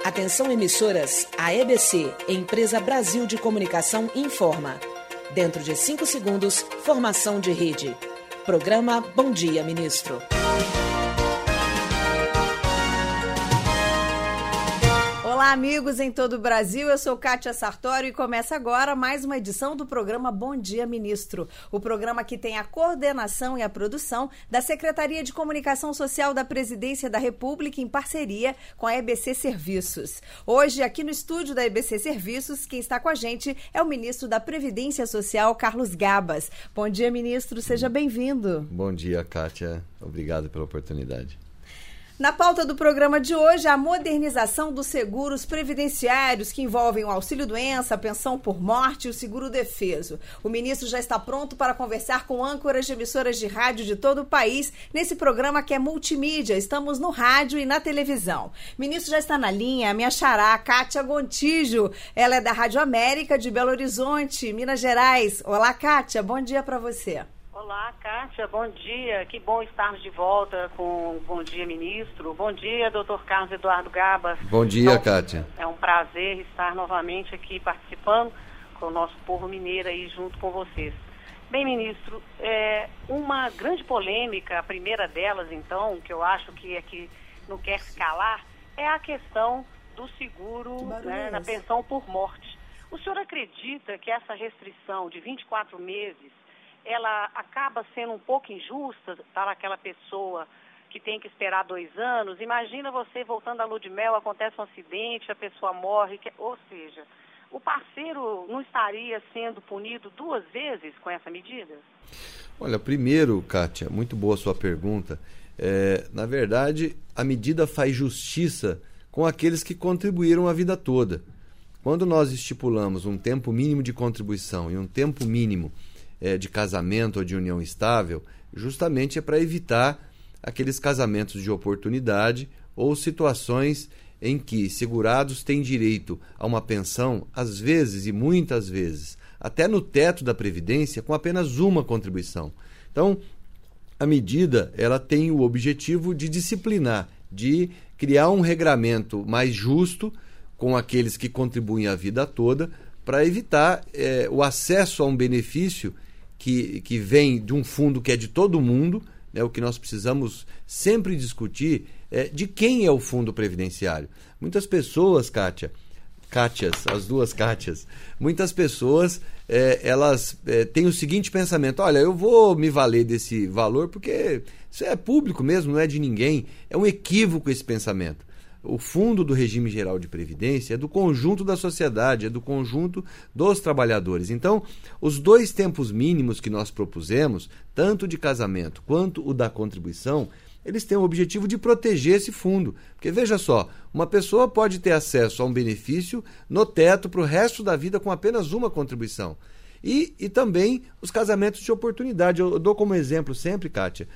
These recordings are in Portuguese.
Atenção emissoras, a EBC, Empresa Brasil de Comunicação, informa. Dentro de 5 segundos, formação de rede. Programa Bom Dia, Ministro. Olá, amigos em todo o Brasil, eu sou Kátia Sartório e começa agora mais uma edição do programa Bom Dia, Ministro. O programa que tem a coordenação e a produção da Secretaria de Comunicação Social da Presidência da República em parceria com a EBC Serviços. Hoje, aqui no estúdio da EBC Serviços, quem está com a gente é o ministro da Previdência Social, Carlos Gabas. Bom dia, ministro, seja bem-vindo. Bom dia, Kátia. Obrigado pela oportunidade. Na pauta do programa de hoje, a modernização dos seguros previdenciários que envolvem o auxílio-doença, a pensão por morte e o seguro-defeso. O ministro já está pronto para conversar com âncoras de emissoras de rádio de todo o país nesse programa que é multimídia. Estamos no rádio e na televisão. O ministro já está na linha, a minha xará, Kátia Gontijo. Ela é da Rádio América de Belo Horizonte, Minas Gerais. Olá, Kátia, bom dia para você. Olá, Kátia, bom dia. Que bom estarmos de volta com Bom Dia, Ministro. Bom dia, doutor Carlos Eduardo Gabas. Bom dia, Kátia. É um prazer estar novamente aqui participando com o nosso povo mineiro aí junto com vocês. Bem, ministro, uma grande polêmica, a primeira delas, então, que eu acho que não quer se calar, é a questão do seguro, né, na pensão por morte. O senhor acredita que essa restrição de 24 meses ela acaba sendo um pouco injusta para aquela pessoa que tem que esperar 2 anos? Imagina você voltando à lua de mel, acontece um acidente, a pessoa morre, ou seja, o parceiro não estaria sendo punido 2 vezes com essa medida? Olha, primeiro, Kátia, muito boa a sua pergunta. Na verdade, a medida faz justiça com aqueles que contribuíram a vida toda. Quando nós estipulamos um tempo mínimo de contribuição e um tempo mínimo de casamento ou de união estável, justamente é para evitar aqueles casamentos de oportunidade ou situações em que segurados têm direito a uma pensão, às vezes e muitas vezes, até no teto da Previdência, com apenas uma contribuição. Então, a medida ela tem o objetivo de disciplinar, de criar um regramento mais justo com aqueles que contribuem a vida toda, para evitar o acesso a um benefício que vem de um fundo que é de todo mundo, né? O que nós precisamos sempre discutir é de quem é o fundo previdenciário. Muitas pessoas, Kátias, as duas Kátias, muitas pessoas elas têm o seguinte pensamento: olha, eu vou me valer desse valor porque isso é público mesmo, não é de ninguém. É um equívoco esse pensamento. O fundo do regime geral de previdência é do conjunto da sociedade, é do conjunto dos trabalhadores. Então, os 2 tempos mínimos que nós propusemos, tanto de casamento quanto o da contribuição, eles têm o objetivo de proteger esse fundo. Porque, veja só, uma pessoa pode ter acesso a um benefício no teto para o resto da vida com apenas uma contribuição. E também os casamentos de oportunidade. Eu dou como exemplo sempre, Kátia,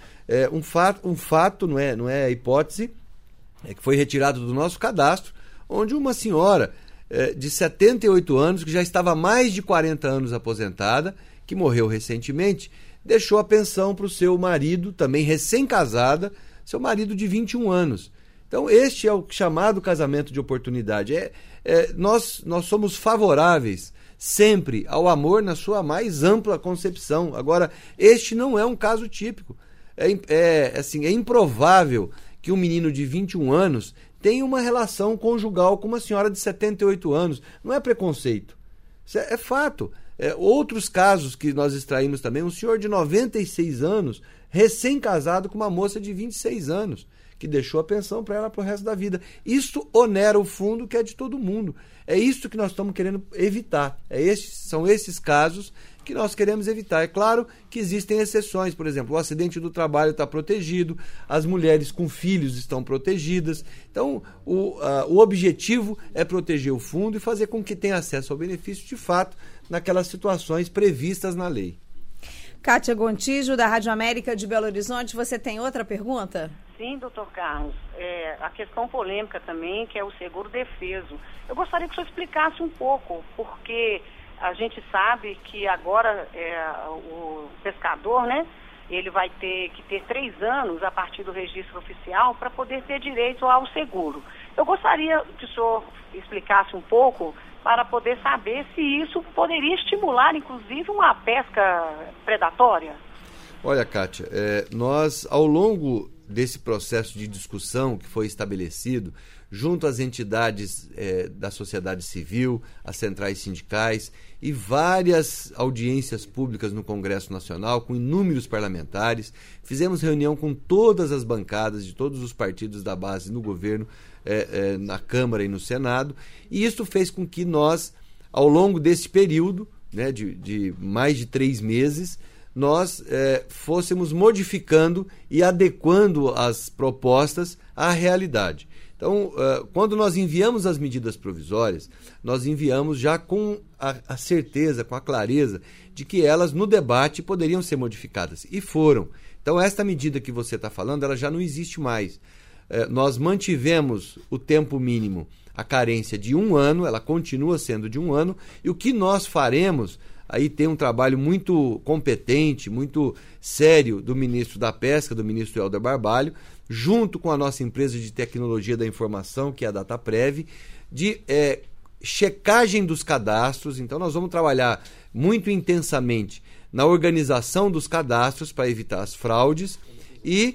um fato, não é hipótese, que foi retirado do nosso cadastro, onde uma senhora de 78 anos, que já estava há mais de 40 anos aposentada, que morreu recentemente, deixou a pensão para o seu marido, também recém-casada, seu marido de 21 anos. Então, este é o chamado casamento de oportunidade. Nós somos favoráveis sempre ao amor na sua mais ampla concepção. Agora, este não é um caso típico. É improvável que um menino de 21 anos tenha uma relação conjugal com uma senhora de 78 anos. Não é preconceito. Isso é fato. Outros casos que nós extraímos também, um senhor de 96 anos, recém-casado com uma moça de 26 anos, que deixou a pensão para ela para o resto da vida. Isso onera o fundo que é de todo mundo. É isso que nós estamos querendo evitar. São esses casos que nós queremos evitar. É claro que existem exceções, por exemplo, o acidente do trabalho está protegido, as mulheres com filhos estão protegidas. Então, o objetivo é proteger o fundo e fazer com que tenha acesso ao benefício de fato naquelas situações previstas na lei. Kátia Gontijo, da Rádio América de Belo Horizonte, você tem outra pergunta? Sim, doutor Carlos. A questão polêmica também, que é o seguro-defeso. Eu gostaria que o senhor explicasse um pouco, porque a gente sabe que agora o pescador, né, ele vai ter que ter 3 anos a partir do registro oficial para poder ter direito ao seguro. Eu gostaria que o senhor explicasse um pouco para poder saber se isso poderia estimular, inclusive, uma pesca predatória. Olha, Kátia, nós, ao longo desse processo de discussão que foi estabelecido, junto às entidades da sociedade civil, as centrais sindicais e várias audiências públicas no Congresso Nacional, com inúmeros parlamentares, fizemos reunião com todas as bancadas de todos os partidos da base no governo, na Câmara e no Senado, e isso fez com que nós, ao longo desse período, né, de mais de 3 meses, nós fôssemos modificando e adequando as propostas à realidade. Então, quando nós enviamos as medidas provisórias, nós enviamos já com a certeza, com a clareza de que elas, no debate, poderiam ser modificadas. E foram. Então, esta medida que você está falando, ela já não existe mais. Nós mantivemos o tempo mínimo, a carência de 1 ano, ela continua sendo de 1 ano, e o que nós faremos, aí tem um trabalho muito competente, muito sério do ministro da Pesca, do ministro Helder Barbalho, junto com a nossa empresa de tecnologia da informação, que é a Dataprev, de checagem dos cadastros. Então nós vamos trabalhar muito intensamente na organização dos cadastros para evitar as fraudes e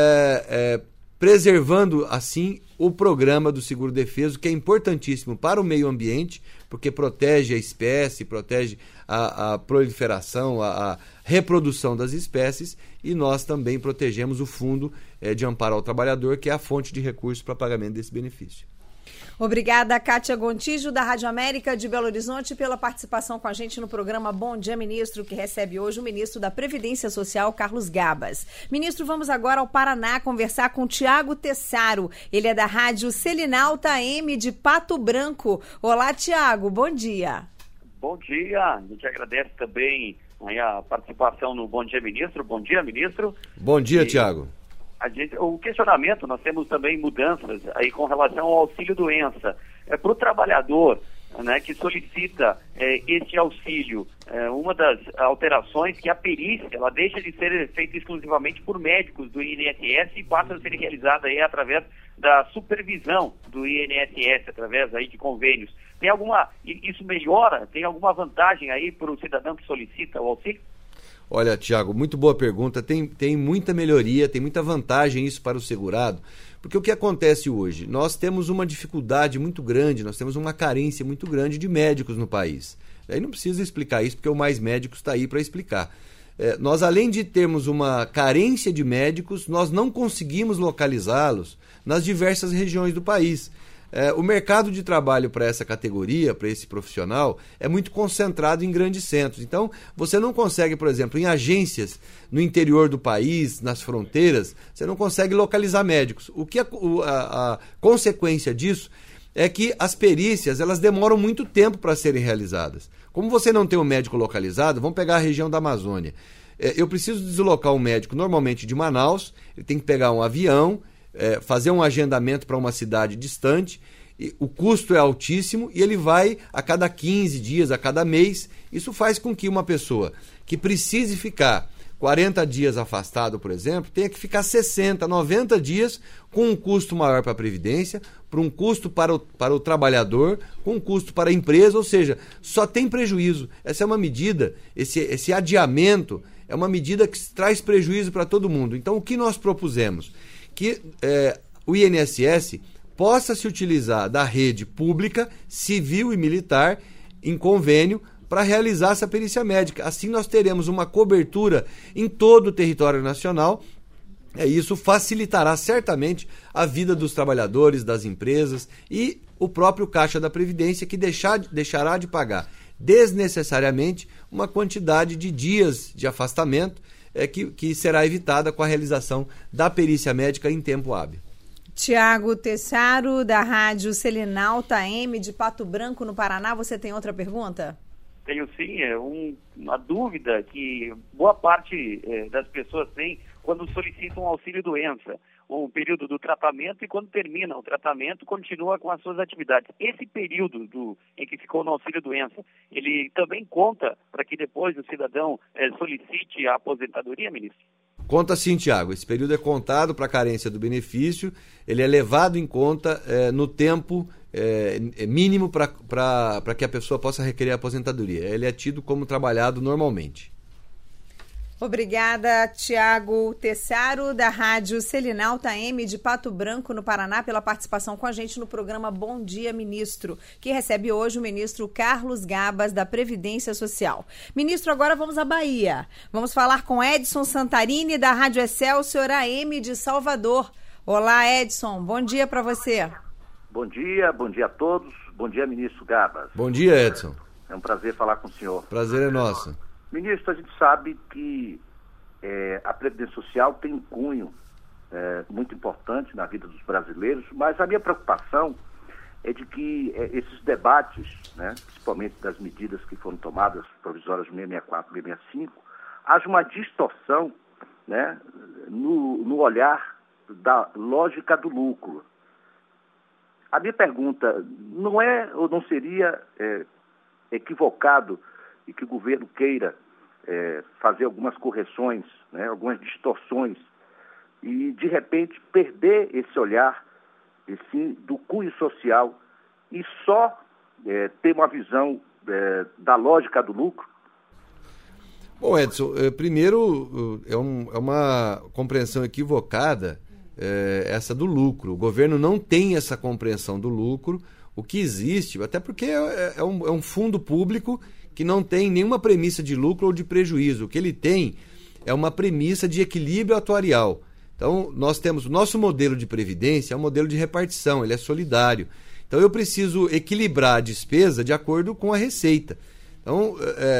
preservando assim o programa do Seguro Defeso, que é importantíssimo para o meio ambiente, porque protege a espécie, protege a proliferação, a reprodução das espécies, e nós também protegemos o Fundo de Amparo ao Trabalhador, que é a fonte de recursos para pagamento desse benefício. Obrigada, Kátia Gontijo, da Rádio América de Belo Horizonte, pela participação com a gente no programa Bom Dia Ministro, que recebe hoje o ministro da Previdência Social, Carlos Gabas. Ministro, vamos agora ao Paraná conversar com Tiago Tessaro. Ele é da Rádio Selinalta AM de Pato Branco. Olá, Tiago, bom dia. Bom dia, a gente agradece também aí a participação no Bom Dia Ministro. Bom dia, ministro. Bom dia, Tiago. O questionamento, nós temos também mudanças aí com relação ao auxílio-doença. Para o trabalhador, né, que solicita este auxílio, uma das alterações que a perícia, ela deixa de ser feita exclusivamente por médicos do INSS e passa a ser realizada aí através da supervisão do INSS, através aí de convênios. Isso melhora? Tem alguma vantagem aí para o cidadão que solicita o auxílio? Olha, Tiago, muito boa pergunta. Tem muita melhoria, tem muita vantagem isso para o segurado, porque o que acontece hoje? Nós temos uma dificuldade muito grande, nós temos uma carência muito grande de médicos no país. Aí não precisa explicar isso, porque o Mais Médicos está aí para explicar. Nós, além de termos uma carência de médicos, nós não conseguimos localizá-los nas diversas regiões do país. O mercado de trabalho para essa categoria, para esse profissional, é muito concentrado em grandes centros. Então, você não consegue, por exemplo, em agências no interior do país, nas fronteiras, você não consegue localizar médicos. A consequência disso é que as perícias, elas demoram muito tempo para serem realizadas. Como você não tem um médico localizado, vamos pegar a região da Amazônia. Eu preciso deslocar um médico, normalmente de Manaus, ele tem que pegar um avião, fazer um agendamento para uma cidade distante, o custo é altíssimo e ele vai a cada 15 dias, a cada mês. Isso faz com que uma pessoa que precise ficar 40 dias afastado, por exemplo, tenha que ficar 60, 90 dias com um custo maior para a Previdência, para um custo para o trabalhador, com um custo para a empresa, ou seja, só tem prejuízo. Essa é uma medida, esse adiamento é uma medida que traz prejuízo para todo mundo. Então, o que nós propusemos? Que o INSS possa se utilizar da rede pública, civil e militar, em convênio, para realizar essa perícia médica. Assim nós teremos uma cobertura em todo o território nacional. Isso facilitará certamente a vida dos trabalhadores, das empresas e o próprio Caixa da Previdência, que deixará de pagar desnecessariamente uma quantidade de dias de afastamento que será evitada com a realização da perícia médica em tempo hábil. Tiago Tessaro, da Rádio Selinalta AM de Pato Branco, no Paraná. Você tem outra pergunta? Tenho sim, uma dúvida que boa parte das pessoas tem quando solicitam auxílio-doença, um período do tratamento, e quando termina o tratamento, continua com as suas atividades. Esse período em que ficou no auxílio-doença, ele também conta para que depois o cidadão solicite a aposentadoria, ministro? Conta assim, Tiago, esse período é contado para a carência do benefício, ele é levado em conta no tempo mínimo para que a pessoa possa requerer a aposentadoria. Ele é tido como trabalhado normalmente. Obrigada, Tiago Tessaro, da Rádio Selinalta AM de Pato Branco, no Paraná, pela participação com a gente no programa Bom Dia, Ministro, que recebe hoje o ministro Carlos Gabas, da Previdência Social. Ministro, agora vamos à Bahia. Vamos falar com Edson Santarini, da Rádio Excelsior AM de Salvador. Olá, Edson, bom dia para você. Bom dia a todos. Bom dia, ministro Gabas. Bom dia, Edson. É um prazer falar com o senhor. Prazer é nosso. Ministro, a gente sabe que a Previdência Social tem um cunho muito importante na vida dos brasileiros, mas a minha preocupação é de que esses debates, né, principalmente das medidas que foram tomadas, provisórias 664 e 665, haja uma distorção, né, no olhar da lógica do lucro. A minha pergunta, não é ou não seria equivocado e que o governo queira fazer algumas correções, né, algumas distorções, e de repente perder esse olhar do cunho social e só ter uma visão da lógica do lucro? Bom, Edson, primeiro é uma compreensão equivocada essa do lucro. O governo não tem essa compreensão do lucro. O que existe, até porque é um fundo público que não tem nenhuma premissa de lucro ou de prejuízo. O que ele tem é uma premissa de equilíbrio atuarial. Então, nós temos o nosso modelo de previdência, é um modelo de repartição, ele é solidário. Então, eu preciso equilibrar a despesa de acordo com a receita. Então,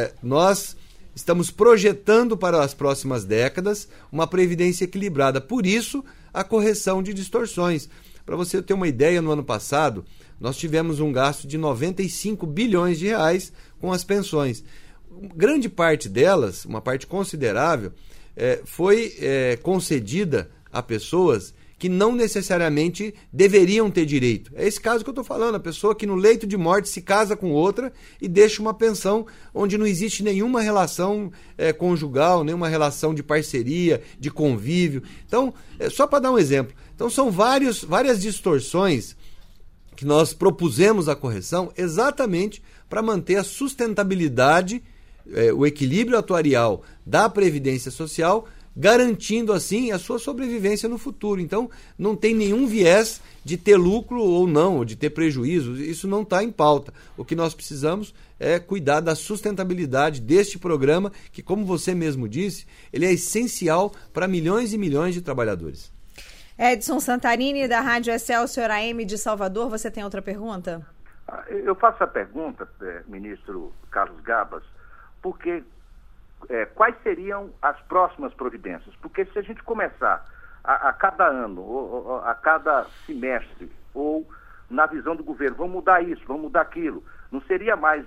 nós estamos projetando para as próximas décadas uma previdência equilibrada. Por isso, a correção de distorções. Para você ter uma ideia, no ano passado, nós tivemos um gasto de 95 bilhões de reais com as pensões. Grande parte delas, uma parte considerável, foi concedida a pessoas que não necessariamente deveriam ter direito. É esse caso que eu estou falando, a pessoa que no leito de morte se casa com outra e deixa uma pensão onde não existe nenhuma relação conjugal, nenhuma relação de parceria, de convívio. Então, só para dar um exemplo, então são várias distorções que nós propusemos a correção exatamente para manter a sustentabilidade, o equilíbrio atuarial da Previdência Social, garantindo assim a sua sobrevivência no futuro. Então, não tem nenhum viés de ter lucro ou não, ou de ter prejuízo, isso não está em pauta. O que nós precisamos é cuidar da sustentabilidade deste programa, que, como você mesmo disse, ele é essencial para milhões e milhões de trabalhadores. Edson Santarini, da Rádio Excelsior AM de Salvador, você tem outra pergunta? Eu faço a pergunta, ministro Carlos Gabas, porque quais seriam as próximas providências? Porque se a gente começar a cada ano, ou a cada semestre, ou na visão do governo, vamos mudar isso, vamos mudar aquilo, não seria mais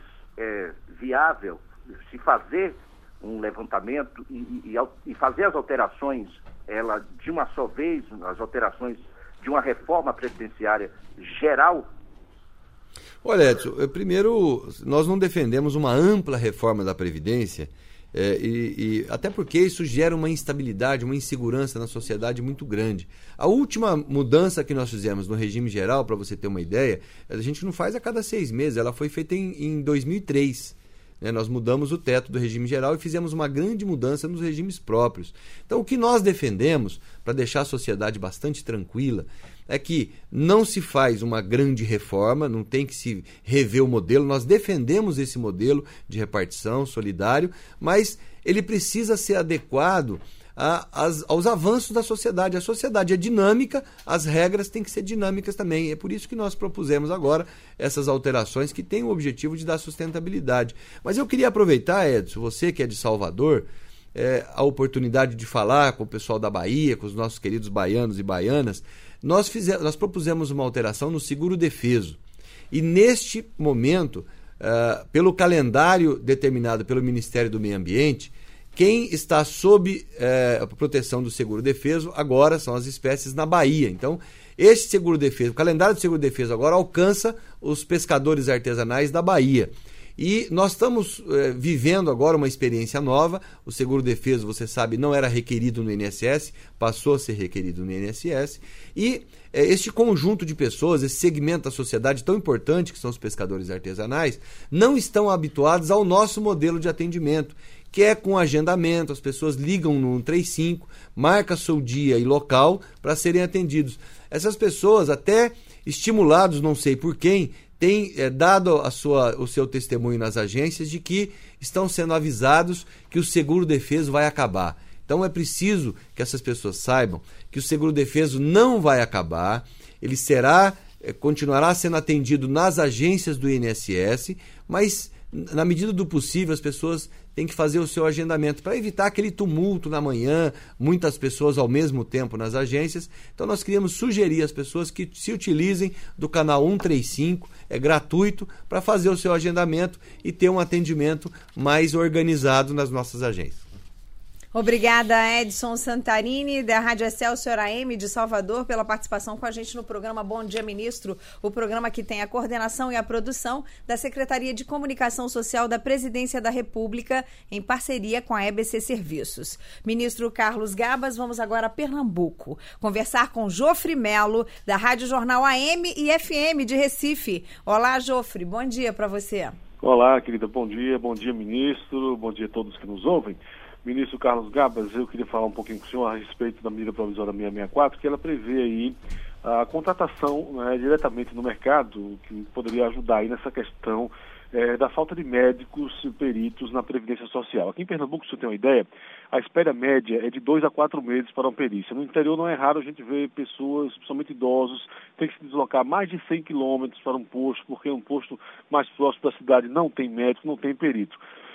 viável se fazer um levantamento e fazer as alterações de uma só vez, as alterações de uma reforma previdenciária geral? Olha, Edson, primeiro, nós não defendemos uma ampla reforma da Previdência, até porque isso gera uma instabilidade, uma insegurança na sociedade muito grande. A última mudança que nós fizemos no regime geral, para você ter uma ideia, a gente não faz a cada 6 meses, ela foi feita em 2003. Nós mudamos o teto do regime geral e fizemos uma grande mudança nos regimes próprios. Então, o que nós defendemos, para deixar a sociedade bastante tranquila, é que não se faz uma grande reforma, não tem que se rever o modelo. Nós defendemos esse modelo de repartição solidário, mas ele precisa ser adequado aos avanços da sociedade. A sociedade é dinâmica, as regras têm que ser dinâmicas também. É por isso que nós propusemos agora essas alterações que têm o objetivo de dar sustentabilidade. Mas eu queria aproveitar, Edson, você que é de Salvador, a oportunidade de falar com o pessoal da Bahia, com os nossos queridos baianos e baianas. Nós propusemos uma alteração no seguro defeso. E neste momento, pelo calendário determinado pelo Ministério do Meio Ambiente, quem está sob a proteção do seguro defeso agora são as espécies na Bahia. Então, este seguro defeso, o calendário do seguro defeso agora alcança os pescadores artesanais da Bahia. E nós estamos vivendo agora uma experiência nova. O seguro-defeso, você sabe, não era requerido no INSS, passou a ser requerido no INSS. E este conjunto de pessoas, esse segmento da sociedade tão importante, que são os pescadores artesanais, não estão habituados ao nosso modelo de atendimento, que é com agendamento. As pessoas ligam no 135, marca seu dia e local para serem atendidos. Essas pessoas, até estimulados, não sei por quem, têm dado o seu testemunho nas agências de que estão sendo avisados que o seguro-defeso vai acabar. Então é preciso que essas pessoas saibam que o seguro-defeso não vai acabar, ele continuará sendo atendido nas agências do INSS, mas na medida do possível as pessoas têm que fazer o seu agendamento para evitar aquele tumulto na manhã, muitas pessoas ao mesmo tempo nas agências. Então nós queríamos sugerir às pessoas que se utilizem do canal 135, é gratuito, para fazer o seu agendamento e ter um atendimento mais organizado nas nossas agências. Obrigada, Edson Santarini, da Rádio Excelsior AM de Salvador, pela participação com a gente no programa Bom Dia Ministro, o programa que tem a coordenação e a produção da Secretaria de Comunicação Social da Presidência da República, em parceria com a EBC Serviços. Ministro Carlos Gabas, vamos agora a Pernambuco, conversar com Jofre Melo, da Rádio Jornal AM e FM de Recife. Olá, Jofre, bom dia para você. Olá, querida, bom dia, ministro, bom dia a todos que nos ouvem. Ministro Carlos Gabas, eu queria falar um pouquinho com o senhor a respeito da medida provisória 664, que ela prevê aí a contratação diretamente no mercado, que poderia ajudar aí nessa questão da falta de médicos peritos na Previdência Social. Aqui em Pernambuco, se você tem uma ideia, a espera média é de 2 a 4 meses para uma perícia. No interior não é raro a gente ver pessoas, principalmente idosos, tem que se deslocar mais de 100 quilômetros para um posto, porque um posto mais próximo da cidade não tem médico, não tem perito.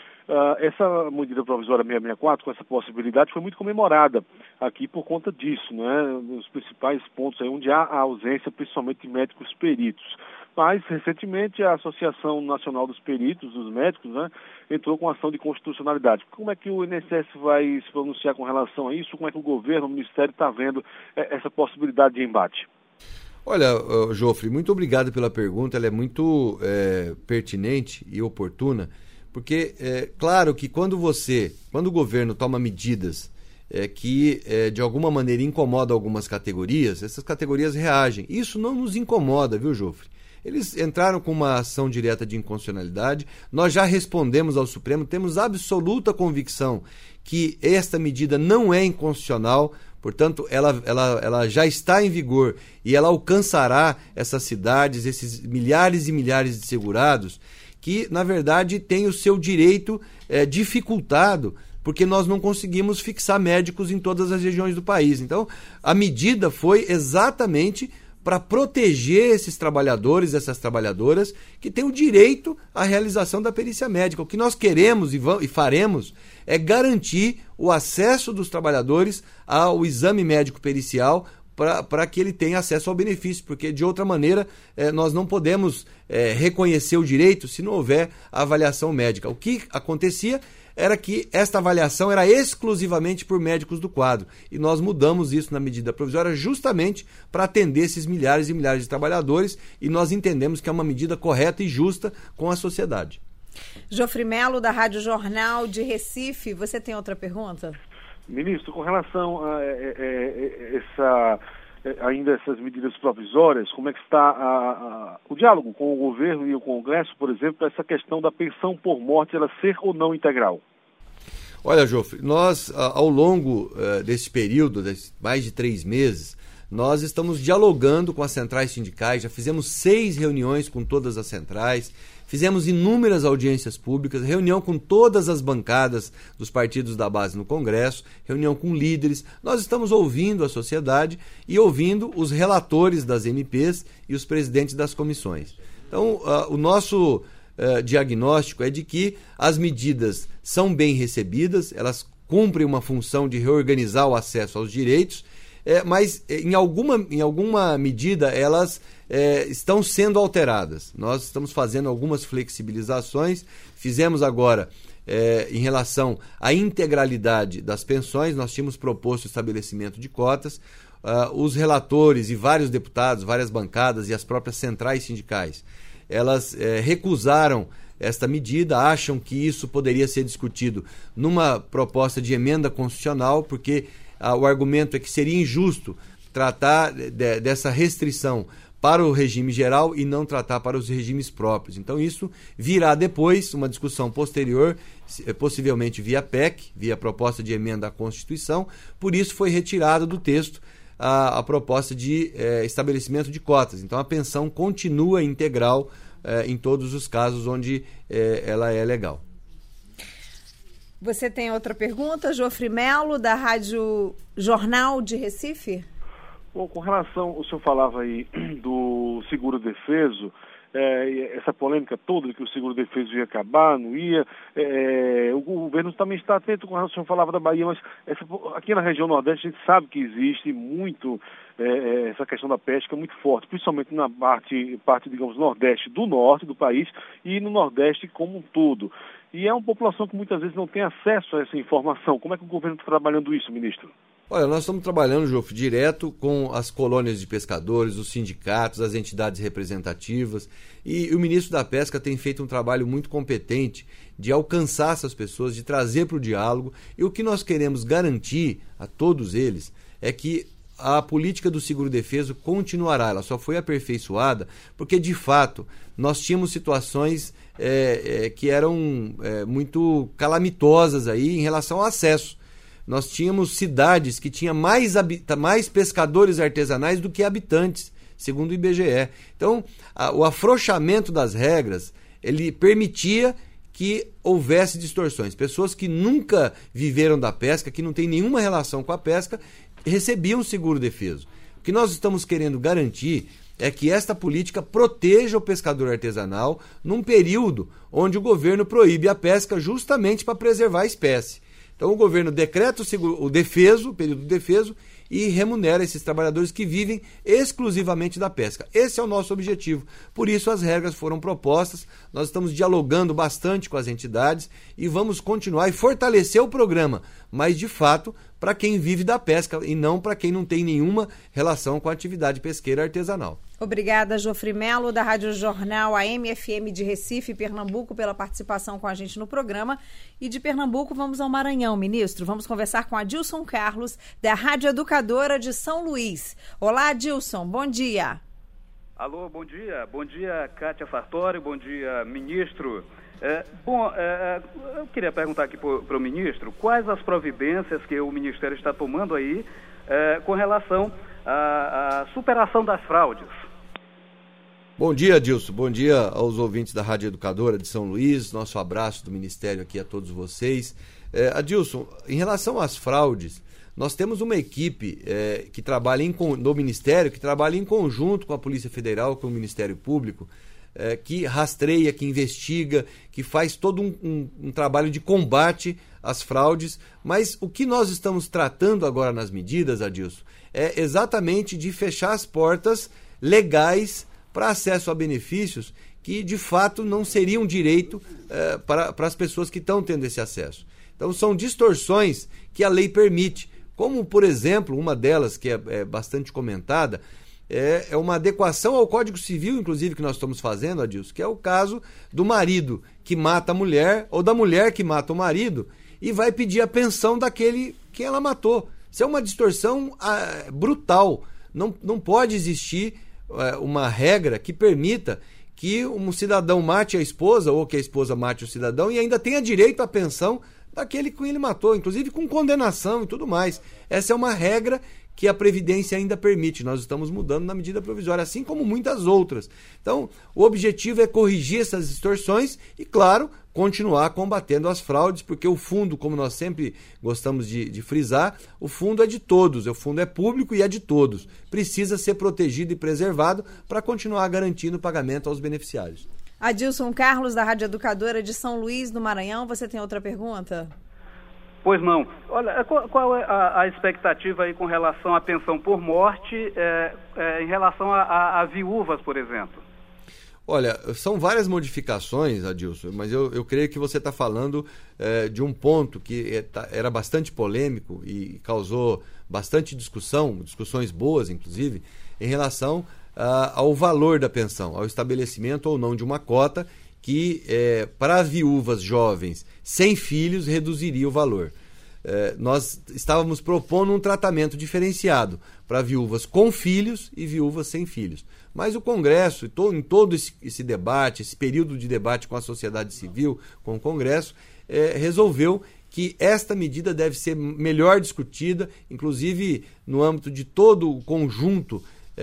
Essa medida provisória 664, com essa possibilidade, foi muito comemorada aqui por conta disso, né? Os principais pontos aí onde há a ausência, principalmente de médicos peritos. Mas, recentemente, a Associação Nacional dos Peritos, dos Médicos, né, entrou com ação de constitucionalidade. Como é que o INSS vai se pronunciar com relação a isso? Como é que o governo, o Ministério, está vendo essa possibilidade de embate? Olha, Jofre, muito obrigado pela pergunta. Ela é muito pertinente e oportuna. Porque é claro que quando o governo toma medidas que de alguma maneira incomodam algumas categorias, essas categorias reagem. Isso não nos incomoda, viu, Jofre? Eles entraram com uma ação direta de inconstitucionalidade, nós já respondemos ao Supremo, temos absoluta convicção que esta medida não é inconstitucional, portanto, ela já está em vigor e ela alcançará essas cidades, esses milhares e milhares de segurados, que, na verdade, tem o seu direito dificultado, porque nós não conseguimos fixar médicos em todas as regiões do país. Então, a medida foi exatamente para proteger esses trabalhadores, essas trabalhadoras, que têm o direito à realização da perícia médica. O que nós queremos e faremos é garantir o acesso dos trabalhadores ao exame médico pericial, para que ele tenha acesso ao benefício, porque de outra maneira nós não podemos reconhecer o direito se não houver a avaliação médica. O que acontecia era que esta avaliação era exclusivamente por médicos do quadro, e nós mudamos isso na medida provisória justamente para atender esses milhares e milhares de trabalhadores, e nós entendemos que é uma medida correta e justa com a sociedade. Jofre Melo, da Rádio Jornal de Recife, você tem outra pergunta? Ministro, com relação a ainda essas medidas provisórias, como é que está o diálogo com o governo e o Congresso, por exemplo, para essa questão da pensão por morte, ela ser ou não integral? Olha, Jofre, nós, ao longo desse período, mais de 3 meses, nós estamos dialogando com as centrais sindicais, já fizemos 6 reuniões com todas as centrais, fizemos inúmeras audiências públicas, reunião com todas as bancadas dos partidos da base no Congresso, reunião com líderes. Nós estamos ouvindo a sociedade e ouvindo os relatores das MPs e os presidentes das comissões. Então, o nosso diagnóstico é de que as medidas são bem recebidas, elas cumprem uma função de reorganizar o acesso aos direitos, mas em alguma medida elas estão sendo alteradas. Nós estamos fazendo algumas flexibilizações, fizemos agora em relação à integralidade das pensões, nós tínhamos proposto o estabelecimento de cotas, os relatores e vários deputados, várias bancadas e as próprias centrais sindicais, elas recusaram esta medida, acham que isso poderia ser discutido numa proposta de emenda constitucional, porque o argumento é que seria injusto tratar dessa restrição para o regime geral e não tratar para os regimes próprios. Então isso virá depois, uma discussão posterior, possivelmente via PEC, via proposta de emenda à Constituição. Por isso foi retirado do texto a proposta de estabelecimento de cotas. Então a pensão continua integral em todos os casos onde ela é legal. Você tem outra pergunta, Jofre Melo, da Rádio Jornal de Recife? Bom, com relação, o senhor falava aí do seguro-defeso, essa polêmica toda de que o seguro-defeso ia acabar, não ia, o governo também está atento com relação, o senhor falava da Bahia, mas aqui na região Nordeste a gente sabe que existe muito essa questão da pesca muito forte, principalmente na parte, digamos, Nordeste do norte do país e no Nordeste como um todo. E é uma população que muitas vezes não tem acesso a essa informação. Como é que o governo está trabalhando isso, ministro? Olha, nós estamos trabalhando, Jofre, direto com as colônias de pescadores, os sindicatos, as entidades representativas, e o ministro da Pesca tem feito um trabalho muito competente de alcançar essas pessoas, de trazer para o diálogo, e o que nós queremos garantir a todos eles é que a política do seguro-defeso continuará, ela só foi aperfeiçoada porque, de fato, nós tínhamos situações que eram muito calamitosas aí em relação ao acesso. Nós tínhamos cidades que tinham mais pescadores artesanais do que habitantes, segundo o IBGE. Então, o afrouxamento das regras, ele permitia que houvesse distorções. Pessoas que nunca viveram da pesca, que não têm nenhuma relação com a pesca, recebiam seguro-defeso. O que nós estamos querendo garantir é que esta política proteja o pescador artesanal num período onde o governo proíbe a pesca justamente para preservar a espécie. Então o governo decreta o período defeso, e remunera esses trabalhadores que vivem exclusivamente da pesca. Esse é o nosso objetivo. Por isso as regras foram propostas, nós estamos dialogando bastante com as entidades e vamos continuar e fortalecer o programa, mas de fato para quem vive da pesca e não para quem não tem nenhuma relação com a atividade pesqueira artesanal. Obrigada, Jofre Melo, da Rádio Jornal AM/FM de Recife, Pernambuco, pela participação com a gente no programa. E de Pernambuco vamos ao Maranhão, ministro. Vamos conversar com Adilson Carlos, da Rádio Educadora de São Luís. Olá, Adilson, bom dia. Alô, bom dia. Bom dia, Kátia Sartori, bom dia, ministro. Eu queria perguntar aqui para o ministro quais as providências que o Ministério está tomando aí com relação à superação das fraudes. Bom dia, Adilson. Bom dia aos ouvintes da Rádio Educadora de São Luís. Nosso abraço do Ministério aqui a todos vocês. Adilson, em relação às fraudes, nós temos uma equipe que trabalha no Ministério, que trabalha em conjunto com a Polícia Federal, com o Ministério Público, que rastreia, que investiga, que faz todo um trabalho de combate às fraudes. Mas o que nós estamos tratando agora nas medidas, Adilson, é exatamente de fechar as portas legais para acesso a benefícios que de fato não seriam direito para as pessoas que estão tendo esse acesso. Então são distorções que a lei permite, como por exemplo, uma delas que é bastante comentada, é uma adequação ao Código Civil, inclusive, que nós estamos fazendo, Adilson, que é o caso do marido que mata a mulher ou da mulher que mata o marido e vai pedir a pensão daquele que ela matou. Isso é uma distorção brutal. Não pode existir uma regra que permita que um cidadão mate a esposa ou que a esposa mate o cidadão e ainda tenha direito à pensão daquele que ele matou, inclusive com condenação e tudo mais. Essa é uma regra que a Previdência ainda permite. Nós estamos mudando na medida provisória, assim como muitas outras. Então, o objetivo é corrigir essas distorções e, claro, continuar combatendo as fraudes, porque o fundo, como nós sempre gostamos de frisar, o fundo é de todos, o fundo é público e é de todos. Precisa ser protegido e preservado para continuar garantindo o pagamento aos beneficiários. Adilson Carlos, da Rádio Educadora de São Luís, no Maranhão. Você tem outra pergunta? Pois não. Olha, qual é a expectativa aí com relação à pensão por morte, em relação a viúvas, por exemplo? Olha, são várias modificações, Adilson, mas eu creio que você está falando de um ponto que era bastante polêmico e causou bastante discussões boas, inclusive, em relação ao valor da pensão, ao estabelecimento ou não de uma cota que para viúvas jovens sem filhos reduziria o valor. Nós estávamos propondo um tratamento diferenciado para viúvas com filhos e viúvas sem filhos. Mas o Congresso, em todo esse debate, esse período de debate com a sociedade civil, com o Congresso, resolveu que esta medida deve ser melhor discutida, inclusive no âmbito de todo o conjunto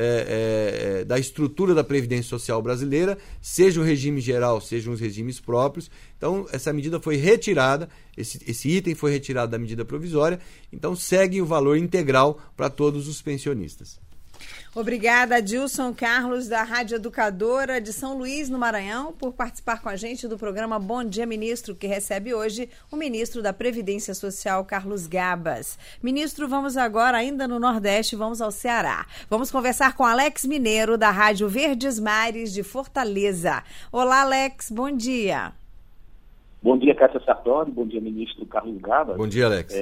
da estrutura da Previdência Social brasileira, seja o regime geral, sejam os regimes próprios. Então, essa medida foi retirada, esse item foi retirado da medida provisória, então segue o valor integral para todos os pensionistas. Obrigada, Adilson Carlos, da Rádio Educadora de São Luís, no Maranhão, por participar com a gente do programa Bom Dia Ministro, que recebe hoje o ministro da Previdência Social, Carlos Gabas. Ministro, vamos agora, ainda no Nordeste, vamos ao Ceará. Vamos conversar com Alex Mineiro, da Rádio Verdes Mares, de Fortaleza. Olá, Alex, bom dia. Bom dia, Cátia Sartori, bom dia, ministro Carlos Gabas. Bom dia, Alex.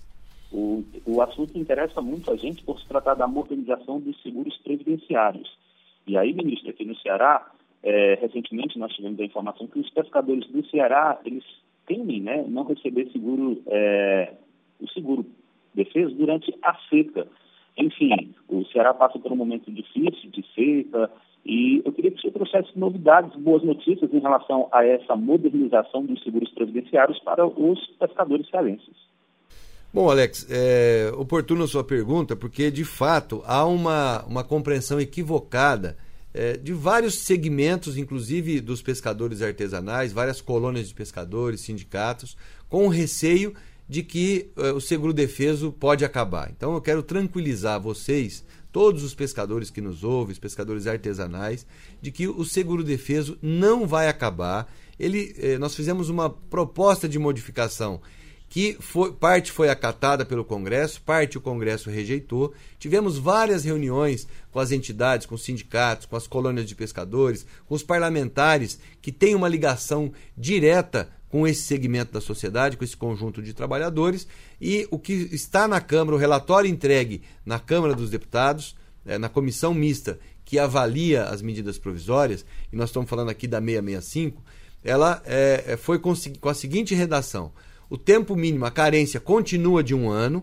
O assunto interessa muito a gente por se tratar da modernização dos seguros previdenciários. E aí, ministro, aqui no Ceará, recentemente nós tivemos a informação que os pescadores do Ceará, eles temem, né, não receber o seguro defeso durante a seca. Enfim, o Ceará passa por um momento difícil de seca e eu queria que o senhor trouxesse novidades, boas notícias em relação a essa modernização dos seguros previdenciários para os pescadores cearenses. Bom, Alex, é oportuna a sua pergunta, porque, de fato, há uma compreensão equivocada de vários segmentos, inclusive dos pescadores artesanais, várias colônias de pescadores, sindicatos, com o receio de que o seguro defeso pode acabar. Então, eu quero tranquilizar vocês, todos os pescadores que nos ouvem, os pescadores artesanais, de que o seguro defeso não vai acabar. Nós fizemos uma proposta de modificação que parte foi acatada pelo Congresso, parte o Congresso rejeitou. Tivemos várias reuniões com as entidades, com os sindicatos, com as colônias de pescadores, com os parlamentares que têm uma ligação direta com esse segmento da sociedade, com esse conjunto de trabalhadores, e o que está na Câmara, o relatório entregue na Câmara dos Deputados, na comissão mista que avalia as medidas provisórias, e nós estamos falando aqui da 665, ela foi com a seguinte redação: o tempo mínimo, a carência continua de 1 ano.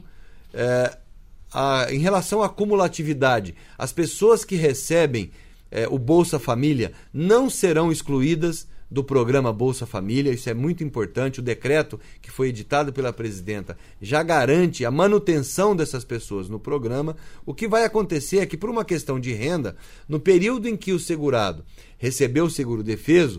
Em relação à cumulatividade, as pessoas que recebem o Bolsa Família não serão excluídas do programa Bolsa Família. Isso é muito importante. O decreto que foi editado pela presidenta já garante a manutenção dessas pessoas no programa. O que vai acontecer é que, por uma questão de renda, no período em que o segurado recebeu o seguro defeso,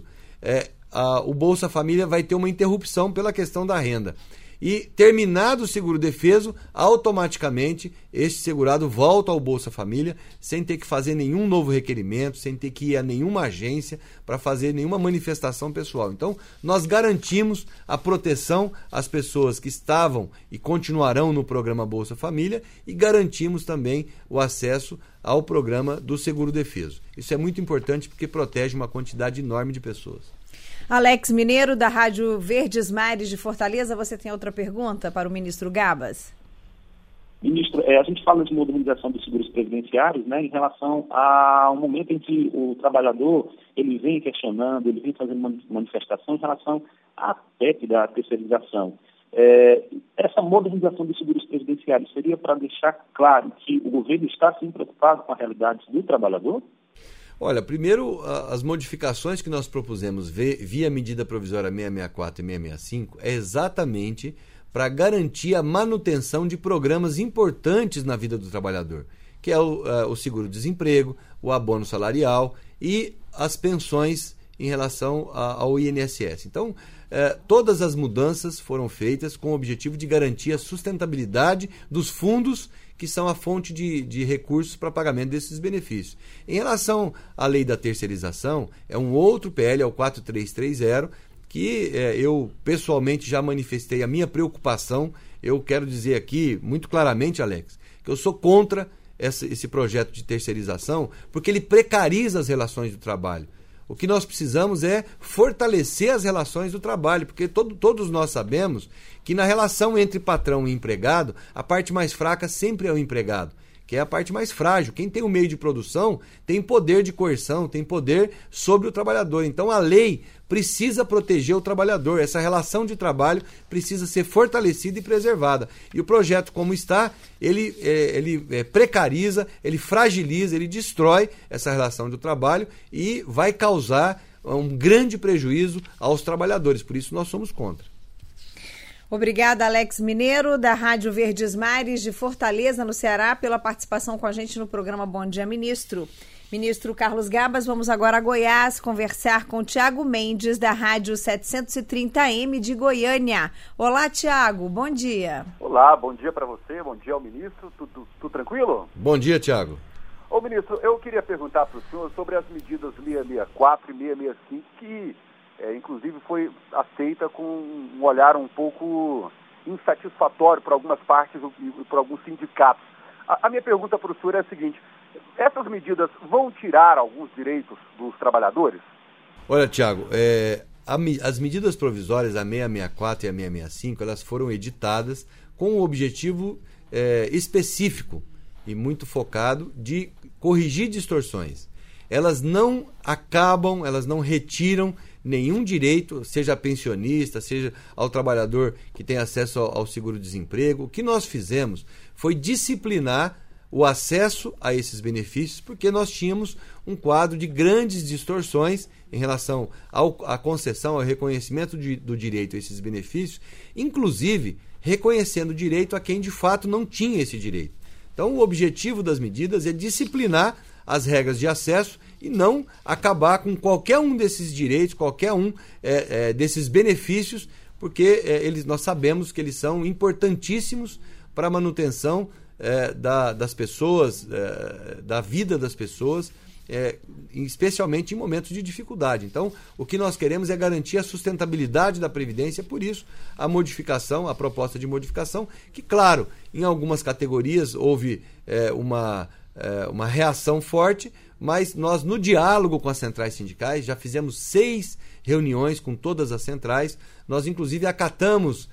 o Bolsa Família vai ter uma interrupção pela questão da renda. E, terminado o seguro defeso, automaticamente este segurado volta ao Bolsa Família sem ter que fazer nenhum novo requerimento, sem ter que ir a nenhuma agência para fazer nenhuma manifestação pessoal. Então, nós garantimos a proteção às pessoas que estavam e continuarão no programa Bolsa Família e garantimos também o acesso ao programa do seguro defeso. Isso é muito importante porque protege uma quantidade enorme de pessoas. Alex Mineiro, da Rádio Verdes Mares de Fortaleza, você tem outra pergunta para o ministro Gabas? Ministro, a gente fala de modernização dos seguros previdenciários, né, em relação a um momento em que o trabalhador ele vem questionando, ele vem fazendo manifestação em relação à PEC da terceirização. Essa modernização dos seguros previdenciários seria para deixar claro que o governo está sim preocupado com a realidade do trabalhador? Olha, primeiro, as modificações que nós propusemos via medida provisória 664 e 665 é exatamente para garantir a manutenção de programas importantes na vida do trabalhador, que é o seguro-desemprego, o abono salarial e as pensões em relação ao INSS. Então, todas as mudanças foram feitas com o objetivo de garantir a sustentabilidade dos fundos que são a fonte de recursos para pagamento desses benefícios. Em relação à lei da terceirização, é um outro PL, é o 4330, que eu pessoalmente já manifestei a minha preocupação. Eu quero dizer aqui muito claramente, Alex, que eu sou contra esse projeto de terceirização, porque ele precariza as relações do trabalho. O que nós precisamos é fortalecer as relações do trabalho, porque todos nós sabemos que na relação entre patrão e empregado, a parte mais fraca sempre é o empregado, que é a parte mais frágil. Quem tem o meio de produção tem poder de coerção, tem poder sobre o trabalhador. Então a lei precisa proteger o trabalhador. Essa relação de trabalho precisa ser fortalecida e preservada. E o projeto, como está, ele precariza, ele fragiliza, ele destrói essa relação de trabalho e vai causar um grande prejuízo aos trabalhadores. Por isso nós somos contra. Obrigada, Alex Mineiro, da Rádio Verdes Mares de Fortaleza, no Ceará, pela participação com a gente no programa Bom Dia, Ministro. Ministro Carlos Gabas, vamos agora a Goiás conversar com Tiago Mendes, da Rádio 730M de Goiânia. Olá, Tiago, bom dia. Olá, bom dia para você, bom dia ao ministro, tudo tranquilo? Bom dia, Tiago. Ô, ministro, eu queria perguntar para o senhor sobre as medidas 664 e 665, que inclusive foi aceita com um olhar um pouco insatisfatório por algumas partes e por alguns sindicatos. A minha pergunta para o senhor é a seguinte: essas medidas vão tirar alguns direitos dos trabalhadores? Olha, Tiago, as medidas provisórias, a 664 e a 665, elas foram editadas com um objetivo específico e muito focado de corrigir distorções. Elas não acabam, elas não retiram nenhum direito, seja pensionista, seja ao trabalhador que tem acesso ao seguro-desemprego. O que nós fizemos foi disciplinar o acesso a esses benefícios, porque nós tínhamos um quadro de grandes distorções em relação à concessão, ao reconhecimento do direito a esses benefícios, inclusive reconhecendo o direito a quem de fato não tinha esse direito. Então, o objetivo das medidas é disciplinar as regras de acesso e não acabar com qualquer um desses direitos, qualquer um desses benefícios, porque nós sabemos que eles são importantíssimos para a manutenção das pessoas, da vida das pessoas, especialmente em momentos de dificuldade. Então, o que nós queremos é garantir a sustentabilidade da Previdência, por isso a proposta de modificação, que, claro, em algumas categorias houve uma reação forte, mas nós, no diálogo com as centrais sindicais, já fizemos 6 reuniões com todas as centrais. Nós, inclusive, acatamos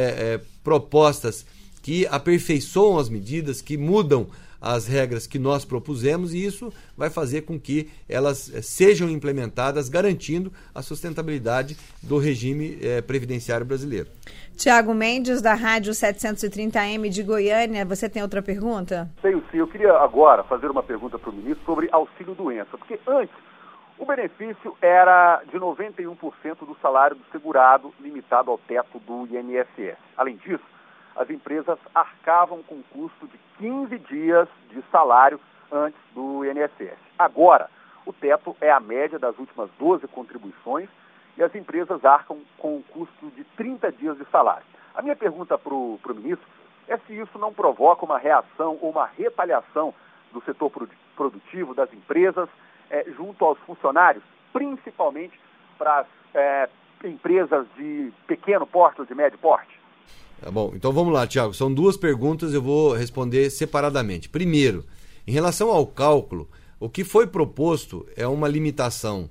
propostas que aperfeiçoam as medidas, que mudam as regras que nós propusemos, e isso vai fazer com que elas sejam implementadas, garantindo a sustentabilidade do regime previdenciário brasileiro. Tiago Mendes, da Rádio 730M de Goiânia, você tem outra pergunta? Tenho sim. Eu queria agora fazer uma pergunta para o ministro sobre auxílio-doença, porque antes o benefício era de 91% do salário do segurado, limitado ao teto do INSS. Além disso, as empresas arcavam com o custo de 15 dias de salário antes do INSS. Agora, o teto é a média das últimas 12 contribuições e as empresas arcam com o custo de 30 dias de salário. A minha pergunta para o ministro é se isso não provoca uma reação ou uma retaliação do setor produtivo, das empresas, junto aos funcionários, principalmente para as empresas de pequeno porte ou de médio porte. Tá bom, então vamos lá, Tiago. São 2 perguntas, eu vou responder separadamente. Primeiro, em relação ao cálculo, o que foi proposto é uma limitação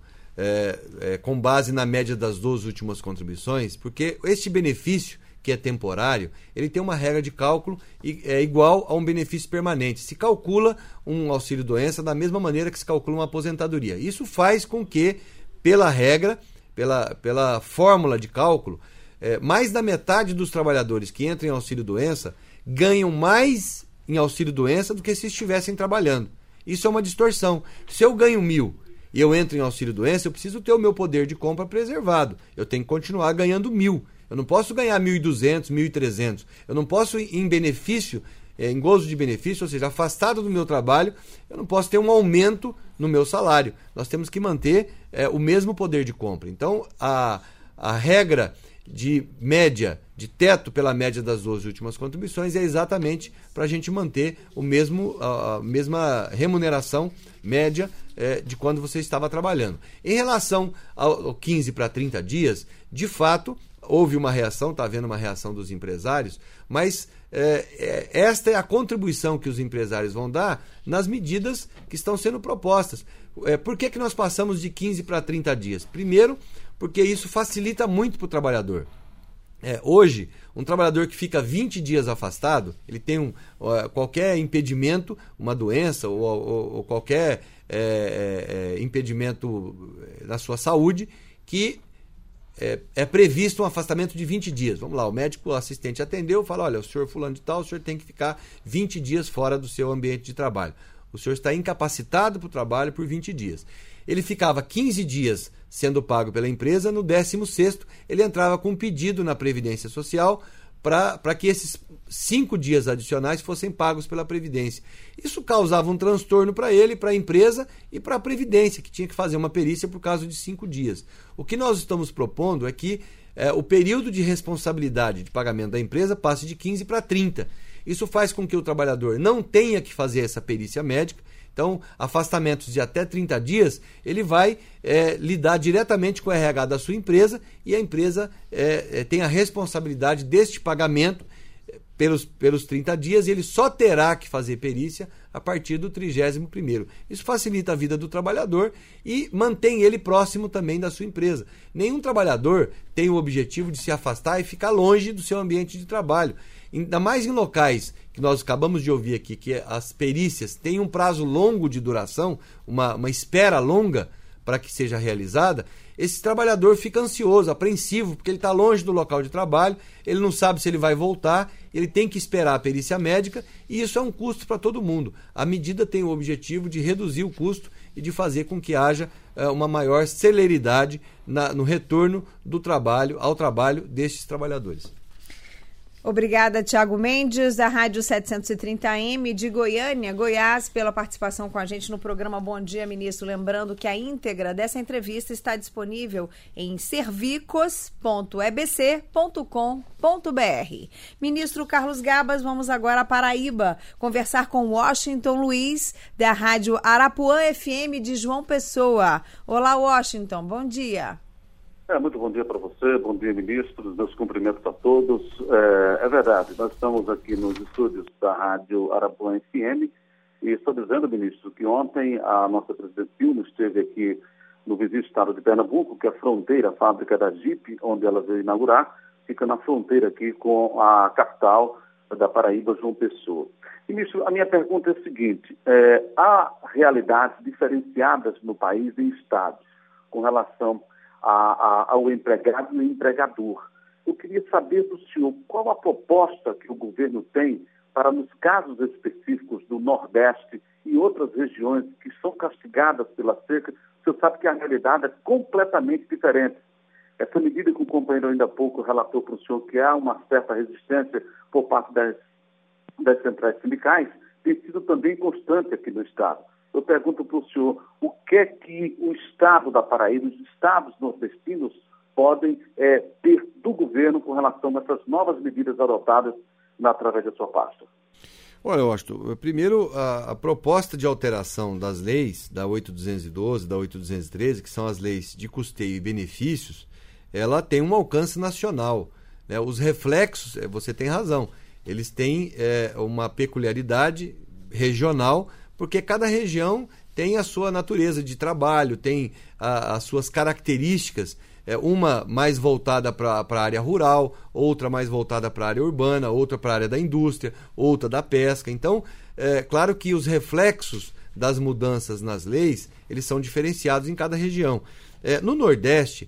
com base na média das 12 últimas contribuições, porque este benefício, que é temporário, ele tem uma regra de cálculo e é igual a um benefício permanente. Se calcula um auxílio-doença da mesma maneira que se calcula uma aposentadoria. Isso faz com que, pela regra, pela fórmula de cálculo, mais da metade dos trabalhadores que entram em auxílio-doença ganham mais em auxílio-doença do que se estivessem trabalhando. Isso é uma distorção. Se eu ganho 1.000 e eu entro em auxílio-doença, eu preciso ter o meu poder de compra preservado. Eu tenho que continuar ganhando 1.000. Eu não posso ganhar 1.200, 1.300. Eu não posso, em benefício, em gozo de benefício, ou seja, afastado do meu trabalho, eu não posso ter um aumento no meu salário. Nós temos que manter o mesmo poder de compra. Então, a regra de média, de teto pela média das 12 últimas contribuições é exatamente para a gente manter a mesma remuneração média de quando você estava trabalhando. Em relação ao 15 para 30 dias, de fato, houve uma reação, está havendo uma reação dos empresários, mas esta é a contribuição que os empresários vão dar nas medidas que estão sendo propostas. Por que nós passamos de 15 para 30 dias? Primeiro, porque isso facilita muito para o trabalhador. Hoje, um trabalhador que fica 20 dias afastado, ele tem qualquer impedimento, uma doença ou qualquer impedimento na sua saúde, que é previsto um afastamento de 20 dias. Vamos lá, o médico assistente atendeu, fala, olha, o senhor fulano de tal, o senhor tem que ficar 20 dias fora do seu ambiente de trabalho. O senhor está incapacitado para o trabalho por 20 dias. Ele ficava 15 dias sendo pago pela empresa, no 16º ele entrava com um pedido na Previdência Social para que esses 5 dias adicionais fossem pagos pela Previdência. Isso causava um transtorno para ele, para a empresa e para a Previdência, que tinha que fazer uma perícia por causa de 5 dias. O que nós estamos propondo é que o período de responsabilidade de pagamento da empresa passe de 15 para 30. Isso faz com que o trabalhador não tenha que fazer essa perícia médica. Então, afastamentos de até 30 dias, ele vai lidar diretamente com o RH da sua empresa e a empresa tem a responsabilidade deste pagamento pelos 30 dias e ele só terá que fazer perícia a partir do 31º. Isso facilita a vida do trabalhador e mantém ele próximo também da sua empresa. Nenhum trabalhador tem o objetivo de se afastar e ficar longe do seu ambiente de trabalho. Ainda mais em locais que nós acabamos de ouvir aqui, que as perícias têm um prazo longo de duração, uma espera longa para que seja realizada, esse trabalhador fica ansioso, apreensivo, porque ele está longe do local de trabalho, ele não sabe se ele vai voltar, ele tem que esperar a perícia médica e isso é um custo para todo mundo. A medida tem o objetivo de reduzir o custo e de fazer com que haja uma maior celeridade no retorno do trabalho ao trabalho destes trabalhadores. Obrigada, Tiago Mendes, da Rádio 730M de Goiânia, Goiás, pela participação com a gente no programa Bom Dia, Ministro. Lembrando que a íntegra dessa entrevista está disponível em servicos.ebc.com.br. Ministro Carlos Gabas, vamos agora a Paraíba, conversar com Washington Luiz, da Rádio Arapuã FM de João Pessoa. Olá, Washington, bom dia. Muito bom dia para você, bom dia, ministro, meus cumprimentos a todos. É verdade, nós estamos aqui nos estúdios da Rádio Arapuã FM e estou dizendo, ministro, que ontem a nossa presidente Dilma esteve aqui no vizinho estado de Pernambuco, que é a fronteira, a fábrica da Jeep, onde ela veio inaugurar, fica na fronteira aqui com a capital da Paraíba, João Pessoa. Ministro, a minha pergunta é a seguinte, há realidades diferenciadas no país em estados com relação ao empregado e empregador. Eu queria saber do senhor qual a proposta que o governo tem para, nos casos específicos do Nordeste e outras regiões que são castigadas pela seca, o senhor sabe que a realidade é completamente diferente. Essa medida que o companheiro ainda há pouco relatou para o senhor, que há uma certa resistência por parte das centrais sindicais, tem sido também constante aqui no Estado. Eu pergunto para o senhor o que é que o Estado da Paraíba, os estados nordestinos, podem ter do governo com relação a essas novas medidas adotadas através da sua pasta. Olha, Washington, primeiro a proposta de alteração das leis, da 8.212, da 8.213, que são as leis de custeio e benefícios, ela tem um alcance nacional, né? Os reflexos, você tem razão, eles têm uma peculiaridade regional, porque cada região tem a sua natureza de trabalho, tem as suas características, uma mais voltada para a área rural, outra mais voltada para a área urbana, outra para a área da indústria, outra da pesca. Então, claro que os reflexos das mudanças nas leis, eles são diferenciados em cada região. No Nordeste,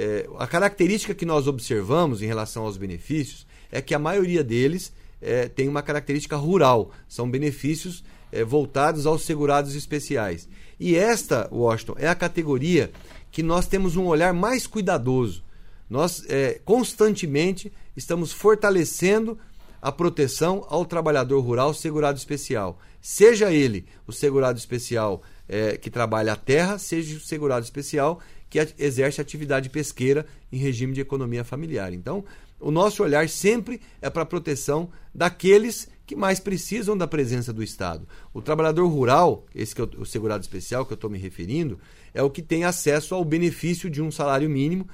a característica que nós observamos em relação aos benefícios é que a maioria deles tem uma característica rural, são benefícios voltados aos segurados especiais. E esta, Washington, é a categoria que nós temos um olhar mais cuidadoso. Nós constantemente estamos fortalecendo a proteção ao trabalhador rural segurado especial. Seja ele o segurado especial que trabalha a terra, seja o segurado especial que exerce atividade pesqueira em regime de economia familiar. Então, o nosso olhar sempre é para a proteção daqueles que mais precisam da presença do Estado. O trabalhador rural, esse que é o segurado especial que eu estou me referindo, é o que tem acesso ao benefício de um salário mínimo,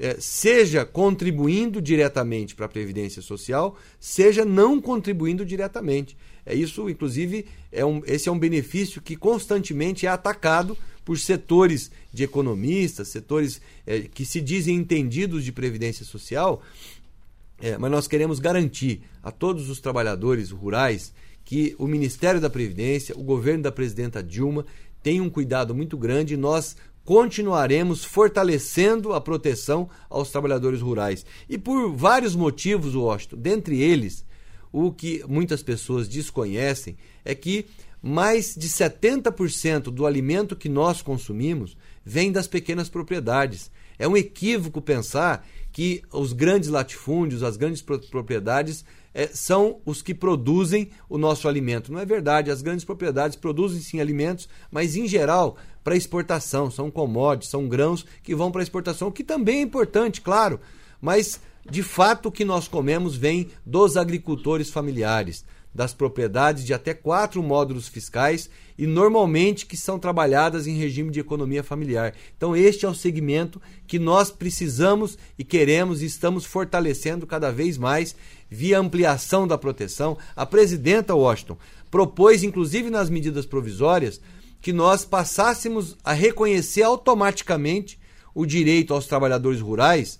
seja contribuindo diretamente para a Previdência Social, seja não contribuindo diretamente. Isso, inclusive, esse é um benefício que constantemente é atacado por setores de economistas, setores que se dizem entendidos de Previdência Social, mas nós queremos garantir a todos os trabalhadores rurais que o Ministério da Previdência, o governo da presidenta Dilma, tem um cuidado muito grande e nós continuaremos fortalecendo a proteção aos trabalhadores rurais. E por vários motivos, Washington, dentre eles, o que muitas pessoas desconhecem é que mais de 70% do alimento que nós consumimos vem das pequenas propriedades. É um equívoco pensar que os grandes latifúndios, as grandes propriedades são os que produzem o nosso alimento. Não é verdade, as grandes propriedades produzem sim alimentos, mas em geral para exportação, são commodities, são grãos que vão para exportação, o que também é importante, claro, mas de fato o que nós comemos vem dos agricultores familiares, das propriedades de até 4 módulos fiscais e normalmente que são trabalhadas em regime de economia familiar. Então este é o segmento que nós precisamos e queremos e estamos fortalecendo cada vez mais via ampliação da proteção. A presidenta Washington propôs, inclusive nas medidas provisórias, que nós passássemos a reconhecer automaticamente o direito aos trabalhadores rurais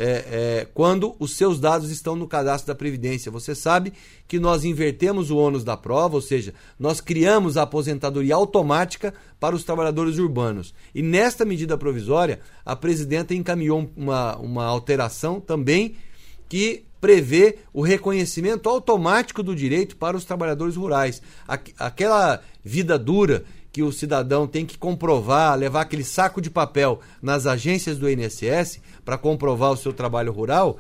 quando os seus dados estão no cadastro da Previdência. Você sabe que nós invertemos o ônus da prova, ou seja, nós criamos a aposentadoria automática para os trabalhadores urbanos. E nesta medida provisória, a presidenta encaminhou uma alteração também que prevê o reconhecimento automático do direito para os trabalhadores rurais. Aquela vida dura que o cidadão tem que comprovar, levar aquele saco de papel nas agências do INSS para comprovar o seu trabalho rural,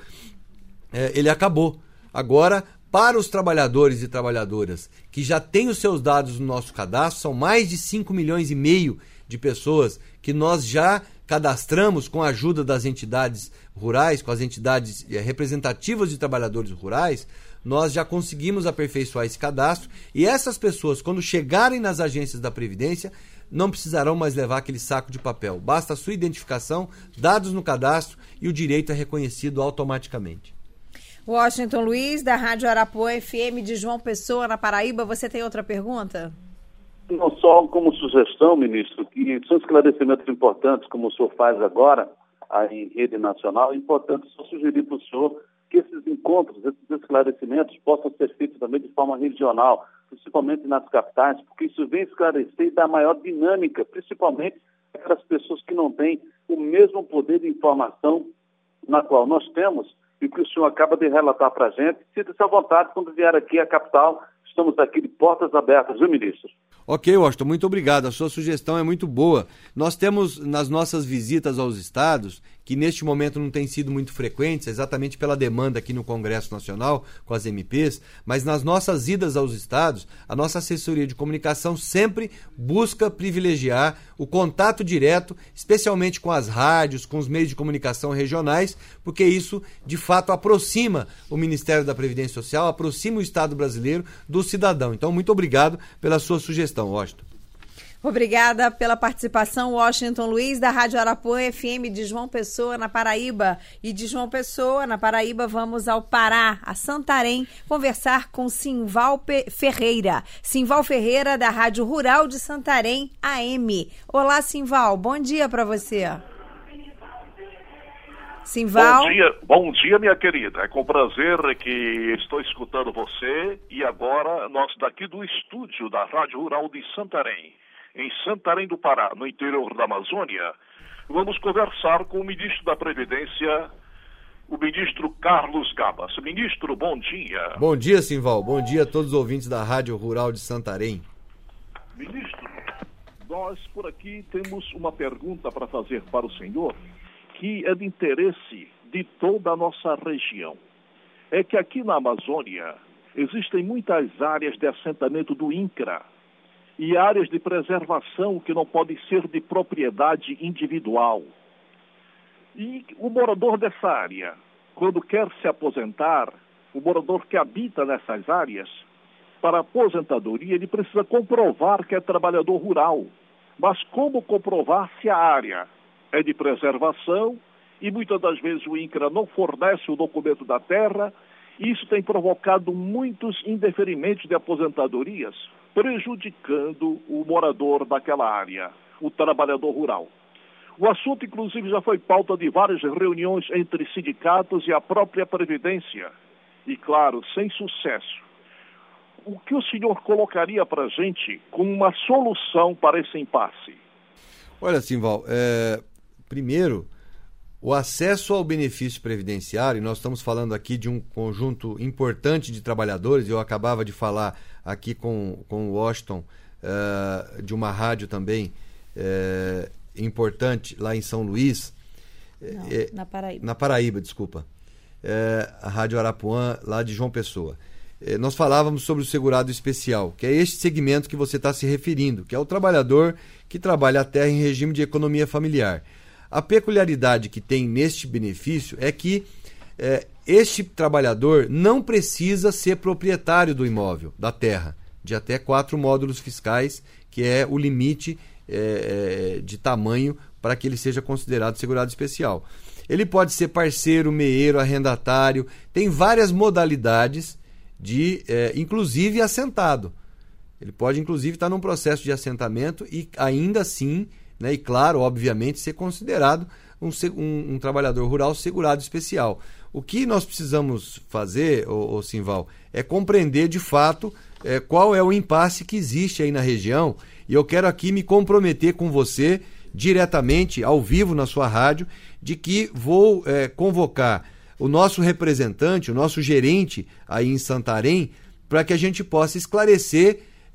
ele acabou. Agora, para os trabalhadores e trabalhadoras que já têm os seus dados no nosso cadastro, são mais de 5,5 milhões de pessoas que nós já cadastramos com a ajuda das entidades rurais, com as entidades representativas de trabalhadores rurais, nós já conseguimos aperfeiçoar esse cadastro e essas pessoas, quando chegarem nas agências da Previdência, não precisarão mais levar aquele saco de papel. Basta a sua identificação, dados no cadastro e o direito é reconhecido automaticamente. Washington Luiz, da Rádio Arapuã FM de João Pessoa, na Paraíba, você tem outra pergunta? Não só como sugestão, ministro, que são esclarecimentos importantes, como o senhor faz agora, aí em rede nacional, é importante só sugerir para o senhor que esses encontros, esses esclarecimentos possam ser feitos também de forma regional, principalmente nas capitais, porque isso vem esclarecer e dar maior dinâmica, principalmente para as pessoas que não têm o mesmo poder de informação na qual nós temos e que o senhor acaba de relatar para a gente. Sinta-se à vontade quando vier aqui à capital. Estamos aqui de portas abertas, viu, ministro? Ok, Washington, muito obrigado. A sua sugestão é muito boa. Nós temos nas nossas visitas aos estados, que neste momento não têm sido muito frequentes, exatamente pela demanda aqui no Congresso Nacional, com as MPs, mas nas nossas idas aos estados, a nossa assessoria de comunicação sempre busca privilegiar o contato direto, especialmente com as rádios, com os meios de comunicação regionais, porque isso, de fato, aproxima o Ministério da Previdência Social, aproxima o Estado brasileiro do cidadão. Então, muito obrigado pela sua sugestão, Washington. Obrigada pela participação, Washington Luiz, da Rádio Arapuã FM de João Pessoa, na Paraíba. E de João Pessoa, na Paraíba, vamos ao Pará, a Santarém, conversar com Simval Ferreira. Simval Ferreira, da Rádio Rural de Santarém, AM. Olá, Simval, bom dia para você. Simval. Bom dia, minha querida. É com prazer que estou escutando você e agora nós daqui do estúdio da Rádio Rural de Santarém, em Santarém do Pará, no interior da Amazônia, vamos conversar com o ministro da Previdência, o ministro Carlos Gabas. Ministro, bom dia. Bom dia, Simval. Bom dia a todos os ouvintes da Rádio Rural de Santarém. Ministro, nós por aqui temos uma pergunta para fazer para o senhor, que é de interesse de toda a nossa região. É que aqui na Amazônia existem muitas áreas de assentamento do INCRA e áreas de preservação que não podem ser de propriedade individual. E o morador dessa área, quando quer se aposentar, o morador que habita nessas áreas, para aposentadoria, ele precisa comprovar que é trabalhador rural. Mas como comprovar se a área é de preservação e muitas das vezes o INCRA não fornece o documento da terra? Isso tem provocado muitos indeferimentos de aposentadorias, prejudicando o morador daquela área, o trabalhador rural. O assunto, inclusive, já foi pauta de várias reuniões entre sindicatos e a própria Previdência. E, claro, sem sucesso. O que o senhor colocaria para a gente como uma solução para esse impasse? Olha, Simval, primeiro, o acesso ao benefício previdenciário, e nós estamos falando aqui de um conjunto importante de trabalhadores, eu acabava de falar aqui com o Washington, de uma rádio também importante lá em São Luís. Na Paraíba. Na Paraíba, desculpa. A Rádio Arapuã, lá de João Pessoa. Nós falávamos sobre o segurado especial, que é este segmento que você está se referindo, que é o trabalhador que trabalha a terra em regime de economia familiar. A peculiaridade que tem neste benefício é que este trabalhador não precisa ser proprietário do imóvel, da terra, de até 4 módulos fiscais, que é o limite de tamanho para que ele seja considerado segurado especial. Ele pode ser parceiro, meeiro, arrendatário, tem várias modalidades de, inclusive, assentado. Ele pode, inclusive, estar num processo de assentamento e ainda assim, né, e claro, obviamente, ser considerado um trabalhador rural segurado especial. O que nós precisamos fazer, Simval, é compreender de fato qual é o impasse que existe aí na região, e eu quero aqui me comprometer com você diretamente, ao vivo na sua rádio, de que vou convocar o nosso representante, o nosso gerente aí em Santarém, para que a gente possa esclarecer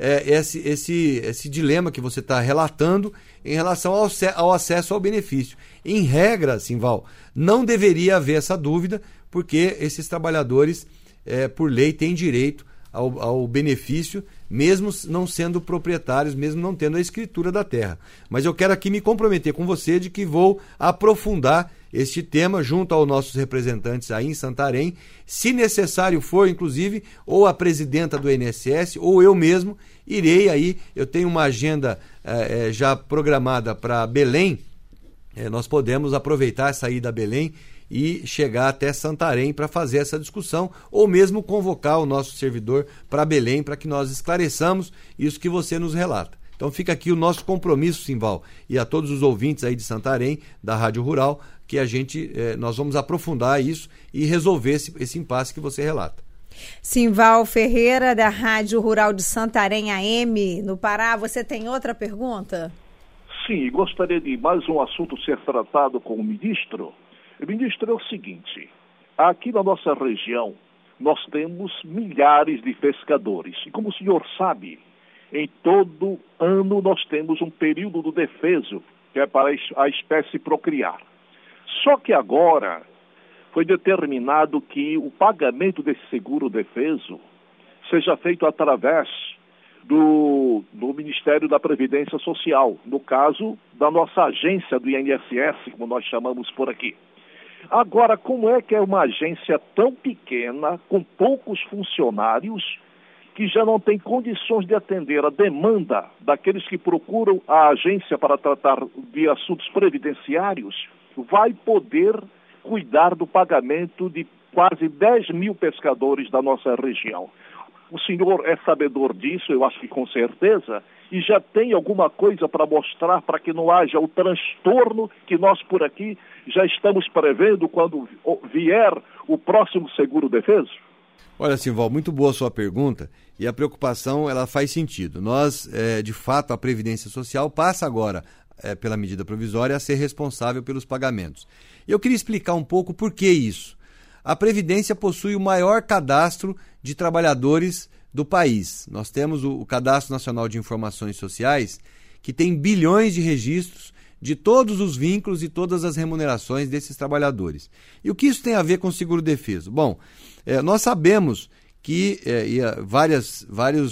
esse dilema que você está relatando em relação ao acesso ao benefício. Em regra, Simval, não deveria haver essa dúvida, porque esses trabalhadores, por lei, têm direito ao benefício, mesmo não sendo proprietários, mesmo não tendo a escritura da terra. Mas eu quero aqui me comprometer com você de que vou aprofundar este tema junto aos nossos representantes aí em Santarém, se necessário for, inclusive, ou a presidenta do INSS, ou eu mesmo, irei aí, eu tenho uma agenda já programada para Belém, nós podemos aproveitar essa ida a Belém e chegar até Santarém para fazer essa discussão, ou mesmo convocar o nosso servidor para Belém, para que nós esclareçamos isso que você nos relata. Então fica aqui o nosso compromisso, Simval, e a todos os ouvintes aí de Santarém, da Rádio Rural, que nós vamos aprofundar isso e resolver esse impasse que você relata. Simval Ferreira, da Rádio Rural de Santarém AM, no Pará, você tem outra pergunta? Sim, gostaria de mais um assunto ser tratado com o ministro. Ministro, é o seguinte, aqui na nossa região nós temos milhares de pescadores e, como o senhor sabe, em todo ano nós temos um período do defeso, que é para a espécie procriar. Só que agora foi determinado que o pagamento desse seguro defeso seja feito através do Ministério da Previdência Social, no caso da nossa agência do INSS, como nós chamamos por aqui. Agora, como é que é uma agência tão pequena, com poucos funcionários, que já não tem condições de atender a demanda daqueles que procuram a agência para tratar de assuntos previdenciários, vai poder cuidar do pagamento de quase 10 mil pescadores da nossa região? O senhor é sabedor disso, eu acho que com certeza, e já tem alguma coisa para mostrar para que não haja o transtorno que nós por aqui já estamos prevendo quando vier o próximo seguro defeso? Olha, Simval, muito boa a sua pergunta, e a preocupação ela faz sentido. Nós, de fato, a Previdência Social passa agora, pela medida provisória, a ser responsável pelos pagamentos. E eu queria explicar um pouco por que isso. A Previdência possui o maior cadastro de trabalhadores do país. Nós temos o Cadastro Nacional de Informações Sociais, que tem bilhões de registros de todos os vínculos e todas as remunerações desses trabalhadores. E o que isso tem a ver com o seguro-defeso? Bom, nós sabemos que vários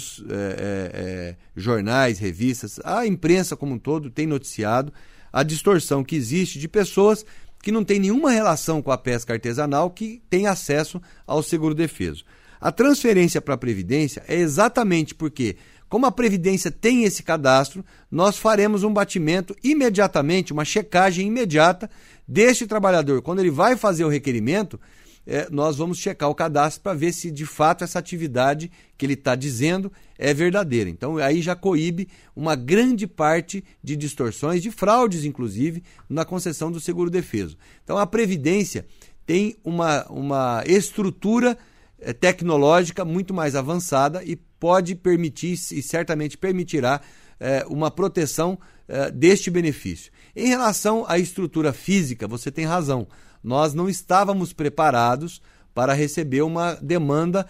jornais, revistas, a imprensa como um todo tem noticiado a distorção que existe de pessoas que não têm nenhuma relação com a pesca artesanal que têm acesso ao seguro-defeso. A transferência para a Previdência é exatamente porque, como a Previdência tem esse cadastro, nós faremos um batimento imediatamente, uma checagem imediata deste trabalhador. Quando ele vai fazer o requerimento, nós vamos checar o cadastro para ver se de fato essa atividade que ele está dizendo é verdadeira. Então aí já coíbe uma grande parte de distorções, de fraudes inclusive, na concessão do seguro-defeso. Então a Previdência tem uma estrutura tecnológica muito mais avançada e pode permitir e certamente permitirá uma proteção deste benefício. Em relação à estrutura física, você tem razão. Nós não estávamos preparados para receber uma demanda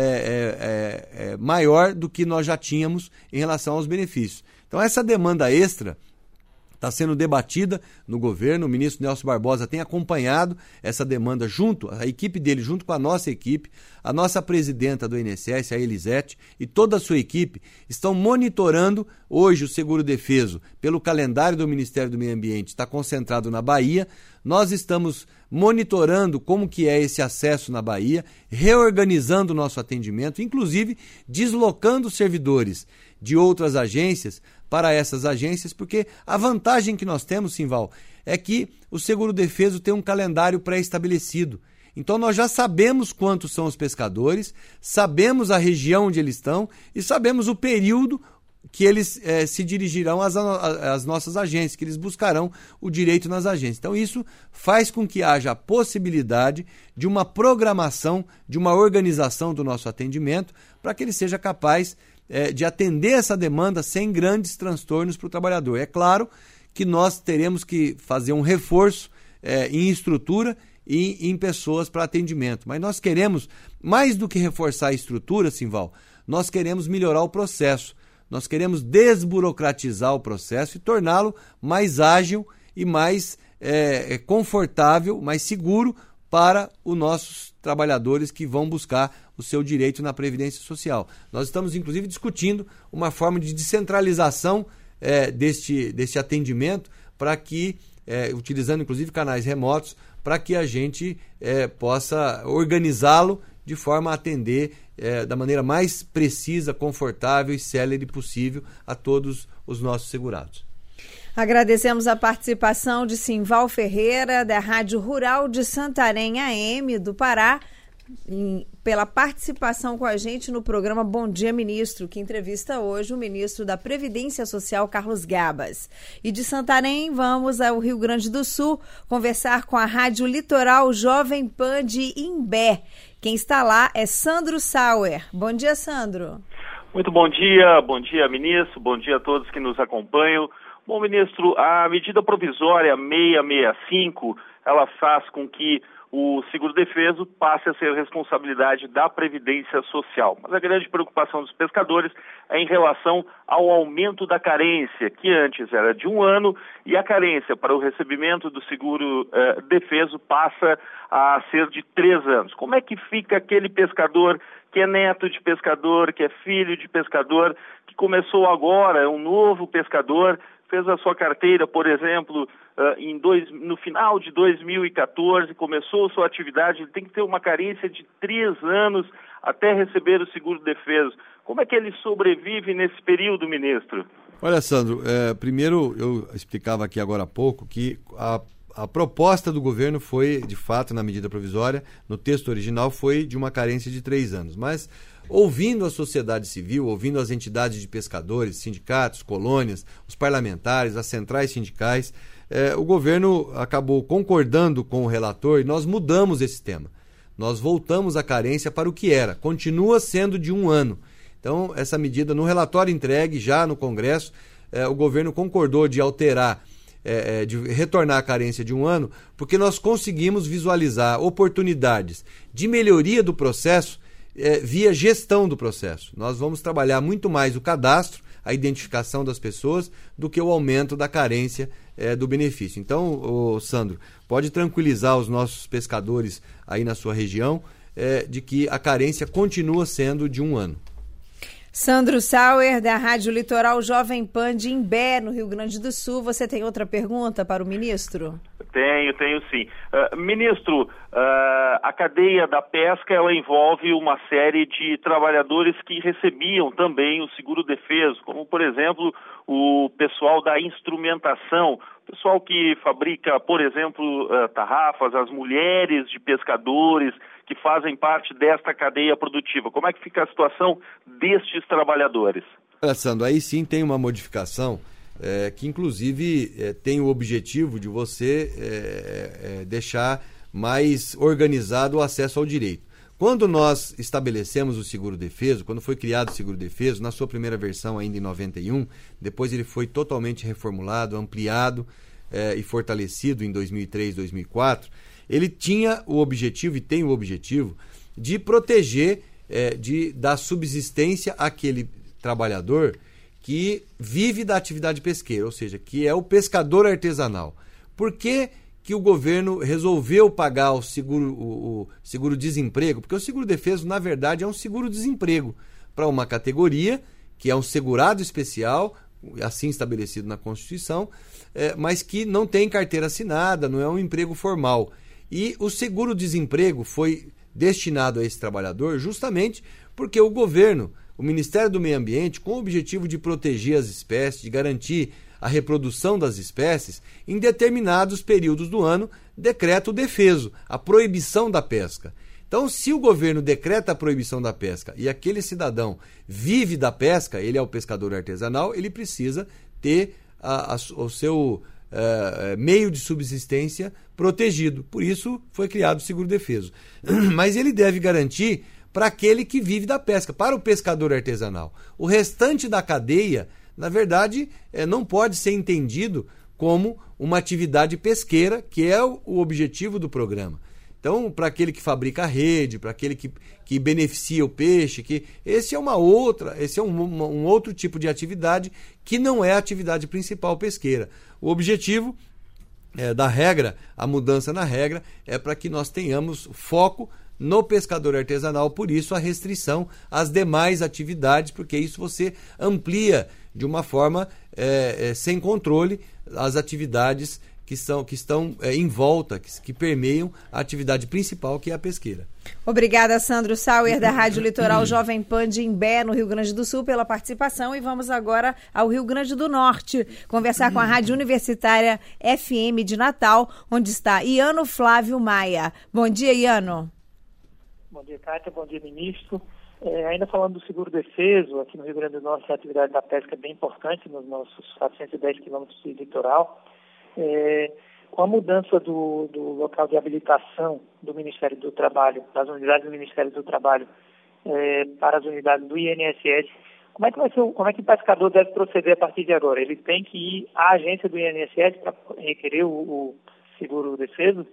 maior do que nós já tínhamos em relação aos benefícios. Então essa demanda extra está sendo debatida no governo. O ministro Nelson Barbosa tem acompanhado essa demanda a equipe dele junto com a nossa equipe, a nossa presidenta do INSS, a Elisete, e toda a sua equipe estão monitorando hoje o seguro-defeso pelo calendário do Ministério do Meio Ambiente, está concentrado na Bahia. Nós estamos monitorando como que é esse acesso na Bahia, reorganizando o nosso atendimento, inclusive deslocando servidores de outras agências para essas agências, porque a vantagem que nós temos, Simval, é que o seguro-defeso tem um calendário pré-estabelecido. Então nós já sabemos quantos são os pescadores, sabemos a região onde eles estão e sabemos o período que eles se dirigirão às nossas agências, que eles buscarão o direito nas agências. Então isso faz com que haja a possibilidade de uma programação, de uma organização do nosso atendimento, para que ele seja capaz de atender essa demanda sem grandes transtornos para o trabalhador. É claro que nós teremos que fazer um reforço em estrutura e em pessoas para atendimento, mas nós queremos, mais do que reforçar a estrutura, Simval, nós queremos melhorar o processo. Nós queremos desburocratizar o processo e torná-lo mais ágil e mais confortável, mais seguro para os nossos trabalhadores que vão buscar o seu direito na Previdência Social. Nós estamos, inclusive, discutindo uma forma de descentralização deste atendimento para que, utilizando, inclusive, canais remotos, para que a gente possa organizá-lo de forma a atender da maneira mais precisa, confortável e célere possível a todos os nossos segurados. Agradecemos a participação de Simval Ferreira, da Rádio Rural de Santarém AM do Pará, pela participação com a gente no programa Bom Dia Ministro, que entrevista hoje o ministro da Previdência Social, Carlos Gabas. E de Santarém, vamos ao Rio Grande do Sul conversar com a Rádio Litoral Jovem Pan de Imbé. Quem está lá é Sandro Sauer. Bom dia, Sandro. Muito bom dia, ministro, bom dia a todos que nos acompanham. Bom, ministro, a medida provisória 665, ela faz com que o seguro-defeso passe a ser responsabilidade da Previdência Social. Mas a grande preocupação dos pescadores é em relação ao aumento da carência, que antes era de 1 ano, e a carência para o recebimento do seguro-defeso passa a ser de 3 anos. Como é que fica aquele pescador que é neto de pescador, que é filho de pescador, que começou agora, é um novo pescador, fez a sua carteira, por exemplo, no final de 2014, começou sua atividade, ele tem que ter uma carência de 3 anos até receber o seguro-defeso. Como é que ele sobrevive nesse período, ministro? Olha, Sandro, primeiro eu explicava aqui agora há pouco que a proposta do governo foi, de fato, na medida provisória, no texto original, foi de uma carência de 3 anos, mas ouvindo a sociedade civil, ouvindo as entidades de pescadores, sindicatos, colônias, os parlamentares, as centrais sindicais, o governo acabou concordando com o relator e nós mudamos esse tema. Nós voltamos a carência para o que era, continua sendo de 1 ano. Então, essa medida, no relatório entregue já no Congresso, o governo concordou de alterar, de retornar a carência de 1 ano, porque nós conseguimos visualizar oportunidades de melhoria do processo via gestão do processo. Nós vamos trabalhar muito mais o cadastro, a identificação das pessoas, do que o aumento da carência do benefício. Então, Sandro, pode tranquilizar os nossos pescadores aí na sua região de que a carência continua sendo de 1 ano. Sandro Sauer, da Rádio Litoral Jovem Pan de Imbé, no Rio Grande do Sul. Você tem outra pergunta para o ministro? Tenho sim. Ministro, a cadeia da pesca, ela envolve uma série de trabalhadores que recebiam também o seguro-defeso, como, por exemplo, o pessoal da instrumentação, pessoal que fabrica, por exemplo, tarrafas, as mulheres de pescadores que fazem parte desta cadeia produtiva. Como é que fica a situação destes trabalhadores? Sandro, aí sim tem uma modificação que inclusive tem o objetivo de você deixar mais organizado o acesso ao direito. Quando nós estabelecemos o seguro-defeso, quando foi criado o seguro-defeso, na sua primeira versão ainda em 91, depois ele foi totalmente reformulado, ampliado e fortalecido em 2003, 2004, ele tinha o objetivo e tem o objetivo de proteger, de dar subsistência àquele trabalhador que vive da atividade pesqueira, ou seja, que é o pescador artesanal. Por que o governo resolveu pagar o seguro-desemprego? Porque o seguro-defeso, na verdade, é um seguro-desemprego para uma categoria que é um segurado especial, assim estabelecido na Constituição, mas que não tem carteira assinada, não é um emprego formal. E o seguro-desemprego foi destinado a esse trabalhador justamente porque o governo, o Ministério do Meio Ambiente, com o objetivo de proteger as espécies, de garantir a reprodução das espécies, em determinados períodos do ano, decreta o defeso, a proibição da pesca. Então, se o governo decreta a proibição da pesca e aquele cidadão vive da pesca, ele é o pescador artesanal, ele precisa ter o seu meio de subsistência protegido. Por isso foi criado o seguro-defeso. Mas ele deve garantir para aquele que vive da pesca, para o pescador artesanal. O restante da cadeia, na verdade, não pode ser entendido como uma atividade pesqueira, que é o objetivo do programa. Então, para aquele que fabrica a rede, para aquele que beneficia o peixe, esse é um outro tipo de atividade que não é a atividade principal pesqueira. O objetivo da regra, a mudança na regra, é para que nós tenhamos foco no pescador artesanal, por isso a restrição às demais atividades, porque isso você amplia de uma forma sem controle as atividades que estão em volta, que permeiam a atividade principal, que é a pesqueira. Obrigada, Sandro Sauer, da Rádio Litoral Jovem Pan de Imbé, no Rio Grande do Sul, pela participação. E vamos agora ao Rio Grande do Norte, conversar com a Rádio Universitária FM de Natal, onde está Iano Flávio Maia. Bom dia, Iano. Bom dia, Kátia. Bom dia, ministro. Ainda falando do seguro-defeso, aqui no Rio Grande do Norte, a atividade da pesca é bem importante nos nossos 410 quilômetros de litoral. Com a mudança do local de habilitação do Ministério do Trabalho, das unidades do Ministério do Trabalho para as unidades do INSS, como é que o pescador deve proceder a partir de agora? Ele tem que ir à agência do INSS para requerer o seguro-defeso?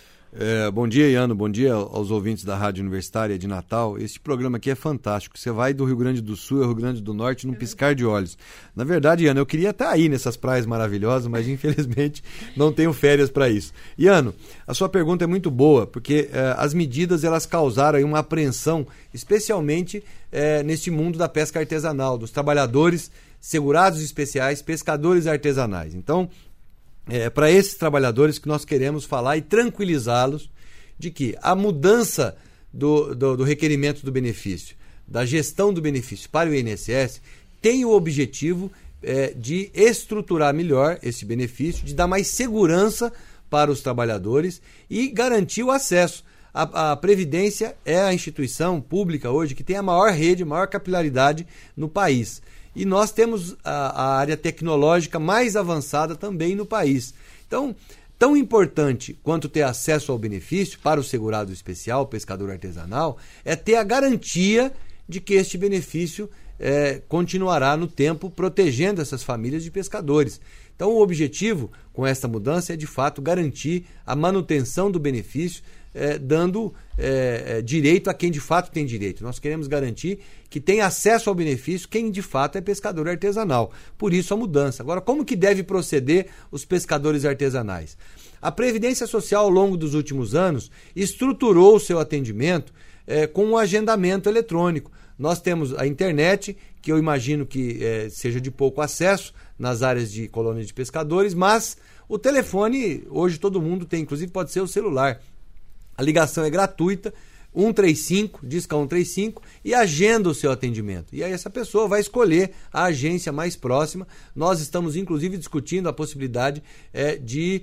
Bom dia, Iano. Bom dia aos ouvintes da Rádio Universitária de Natal. Esse programa aqui é fantástico. Você vai do Rio Grande do Sul ao Rio Grande do Norte num piscar de olhos. Na verdade, Iano, eu queria estar aí nessas praias maravilhosas, mas infelizmente não tenho férias para isso. Iano, a sua pergunta é muito boa, porque as medidas elas causaram aí uma apreensão, especialmente neste mundo da pesca artesanal, dos trabalhadores segurados especiais, pescadores artesanais. Então, para esses trabalhadores que nós queremos falar e tranquilizá-los de que a mudança do requerimento do benefício, da gestão do benefício para o INSS, tem o objetivo de estruturar melhor esse benefício, de dar mais segurança para os trabalhadores e garantir o acesso. A Previdência é a instituição pública hoje que tem a maior rede, maior capilaridade no país. E nós temos a área tecnológica mais avançada também no país. Então, tão importante quanto ter acesso ao benefício para o segurado especial, o pescador artesanal, é ter a garantia de que este benefício continuará no tempo protegendo essas famílias de pescadores. Então, o objetivo com esta mudança é, de fato, garantir a manutenção do benefício, dando direito a quem de fato tem direito. Nós queremos garantir que tem acesso ao benefício quem de fato é pescador artesanal. Por isso a mudança. Agora, como que deve proceder os pescadores artesanais? A Previdência Social, ao longo dos últimos anos, estruturou o seu atendimento com um agendamento eletrônico. Nós temos a internet, que eu imagino que seja de pouco acesso nas áreas de colônias de pescadores, mas o telefone, hoje todo mundo tem, inclusive pode ser o celular. A ligação é gratuita, 135, disca 135 e agenda o seu atendimento. E aí essa pessoa vai escolher a agência mais próxima. Nós estamos, inclusive, discutindo a possibilidade de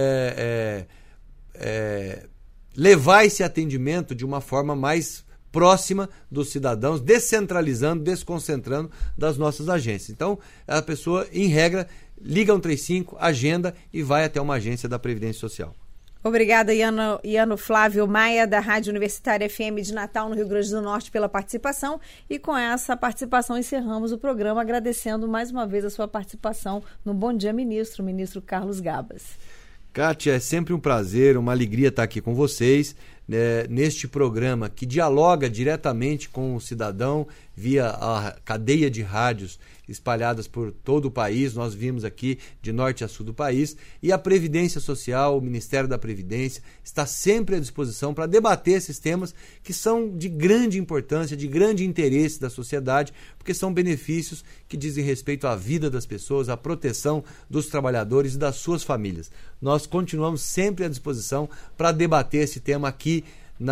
levar esse atendimento de uma forma mais próxima dos cidadãos, descentralizando, desconcentrando das nossas agências. Então, a pessoa, em regra, liga 135, agenda e vai até uma agência da Previdência Social. Obrigada, Iano Flávio Maia, da Rádio Universitária FM de Natal, no Rio Grande do Norte, pela participação. E com essa participação encerramos o programa, agradecendo mais uma vez a sua participação no Bom Dia Ministro, ministro Carlos Gabas. Kátia, é sempre um prazer, uma alegria estar aqui com vocês, neste programa que dialoga diretamente com o cidadão via a cadeia de rádios espalhadas por todo o país. Nós vimos aqui de norte a sul do país, e a Previdência Social, o Ministério da Previdência, está sempre à disposição para debater esses temas que são de grande importância, de grande interesse da sociedade, porque são benefícios que dizem respeito à vida das pessoas, à proteção dos trabalhadores e das suas famílias. Nós continuamos sempre à disposição para debater esse tema aqui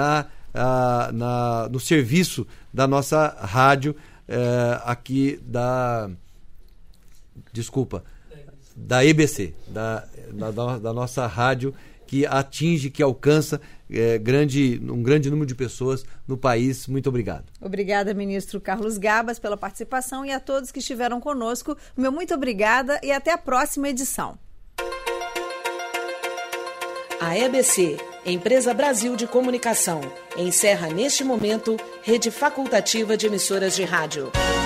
no serviço da nossa rádio, aqui da EBC, da nossa rádio, que atinge, que alcança um grande número de pessoas no país. Muito obrigado. Obrigada, ministro Carlos Gabas, pela participação, e a todos que estiveram conosco. Meu muito obrigada e até a próxima edição. A EBC, Empresa Brasil de Comunicação, encerra neste momento rede facultativa de emissoras de rádio.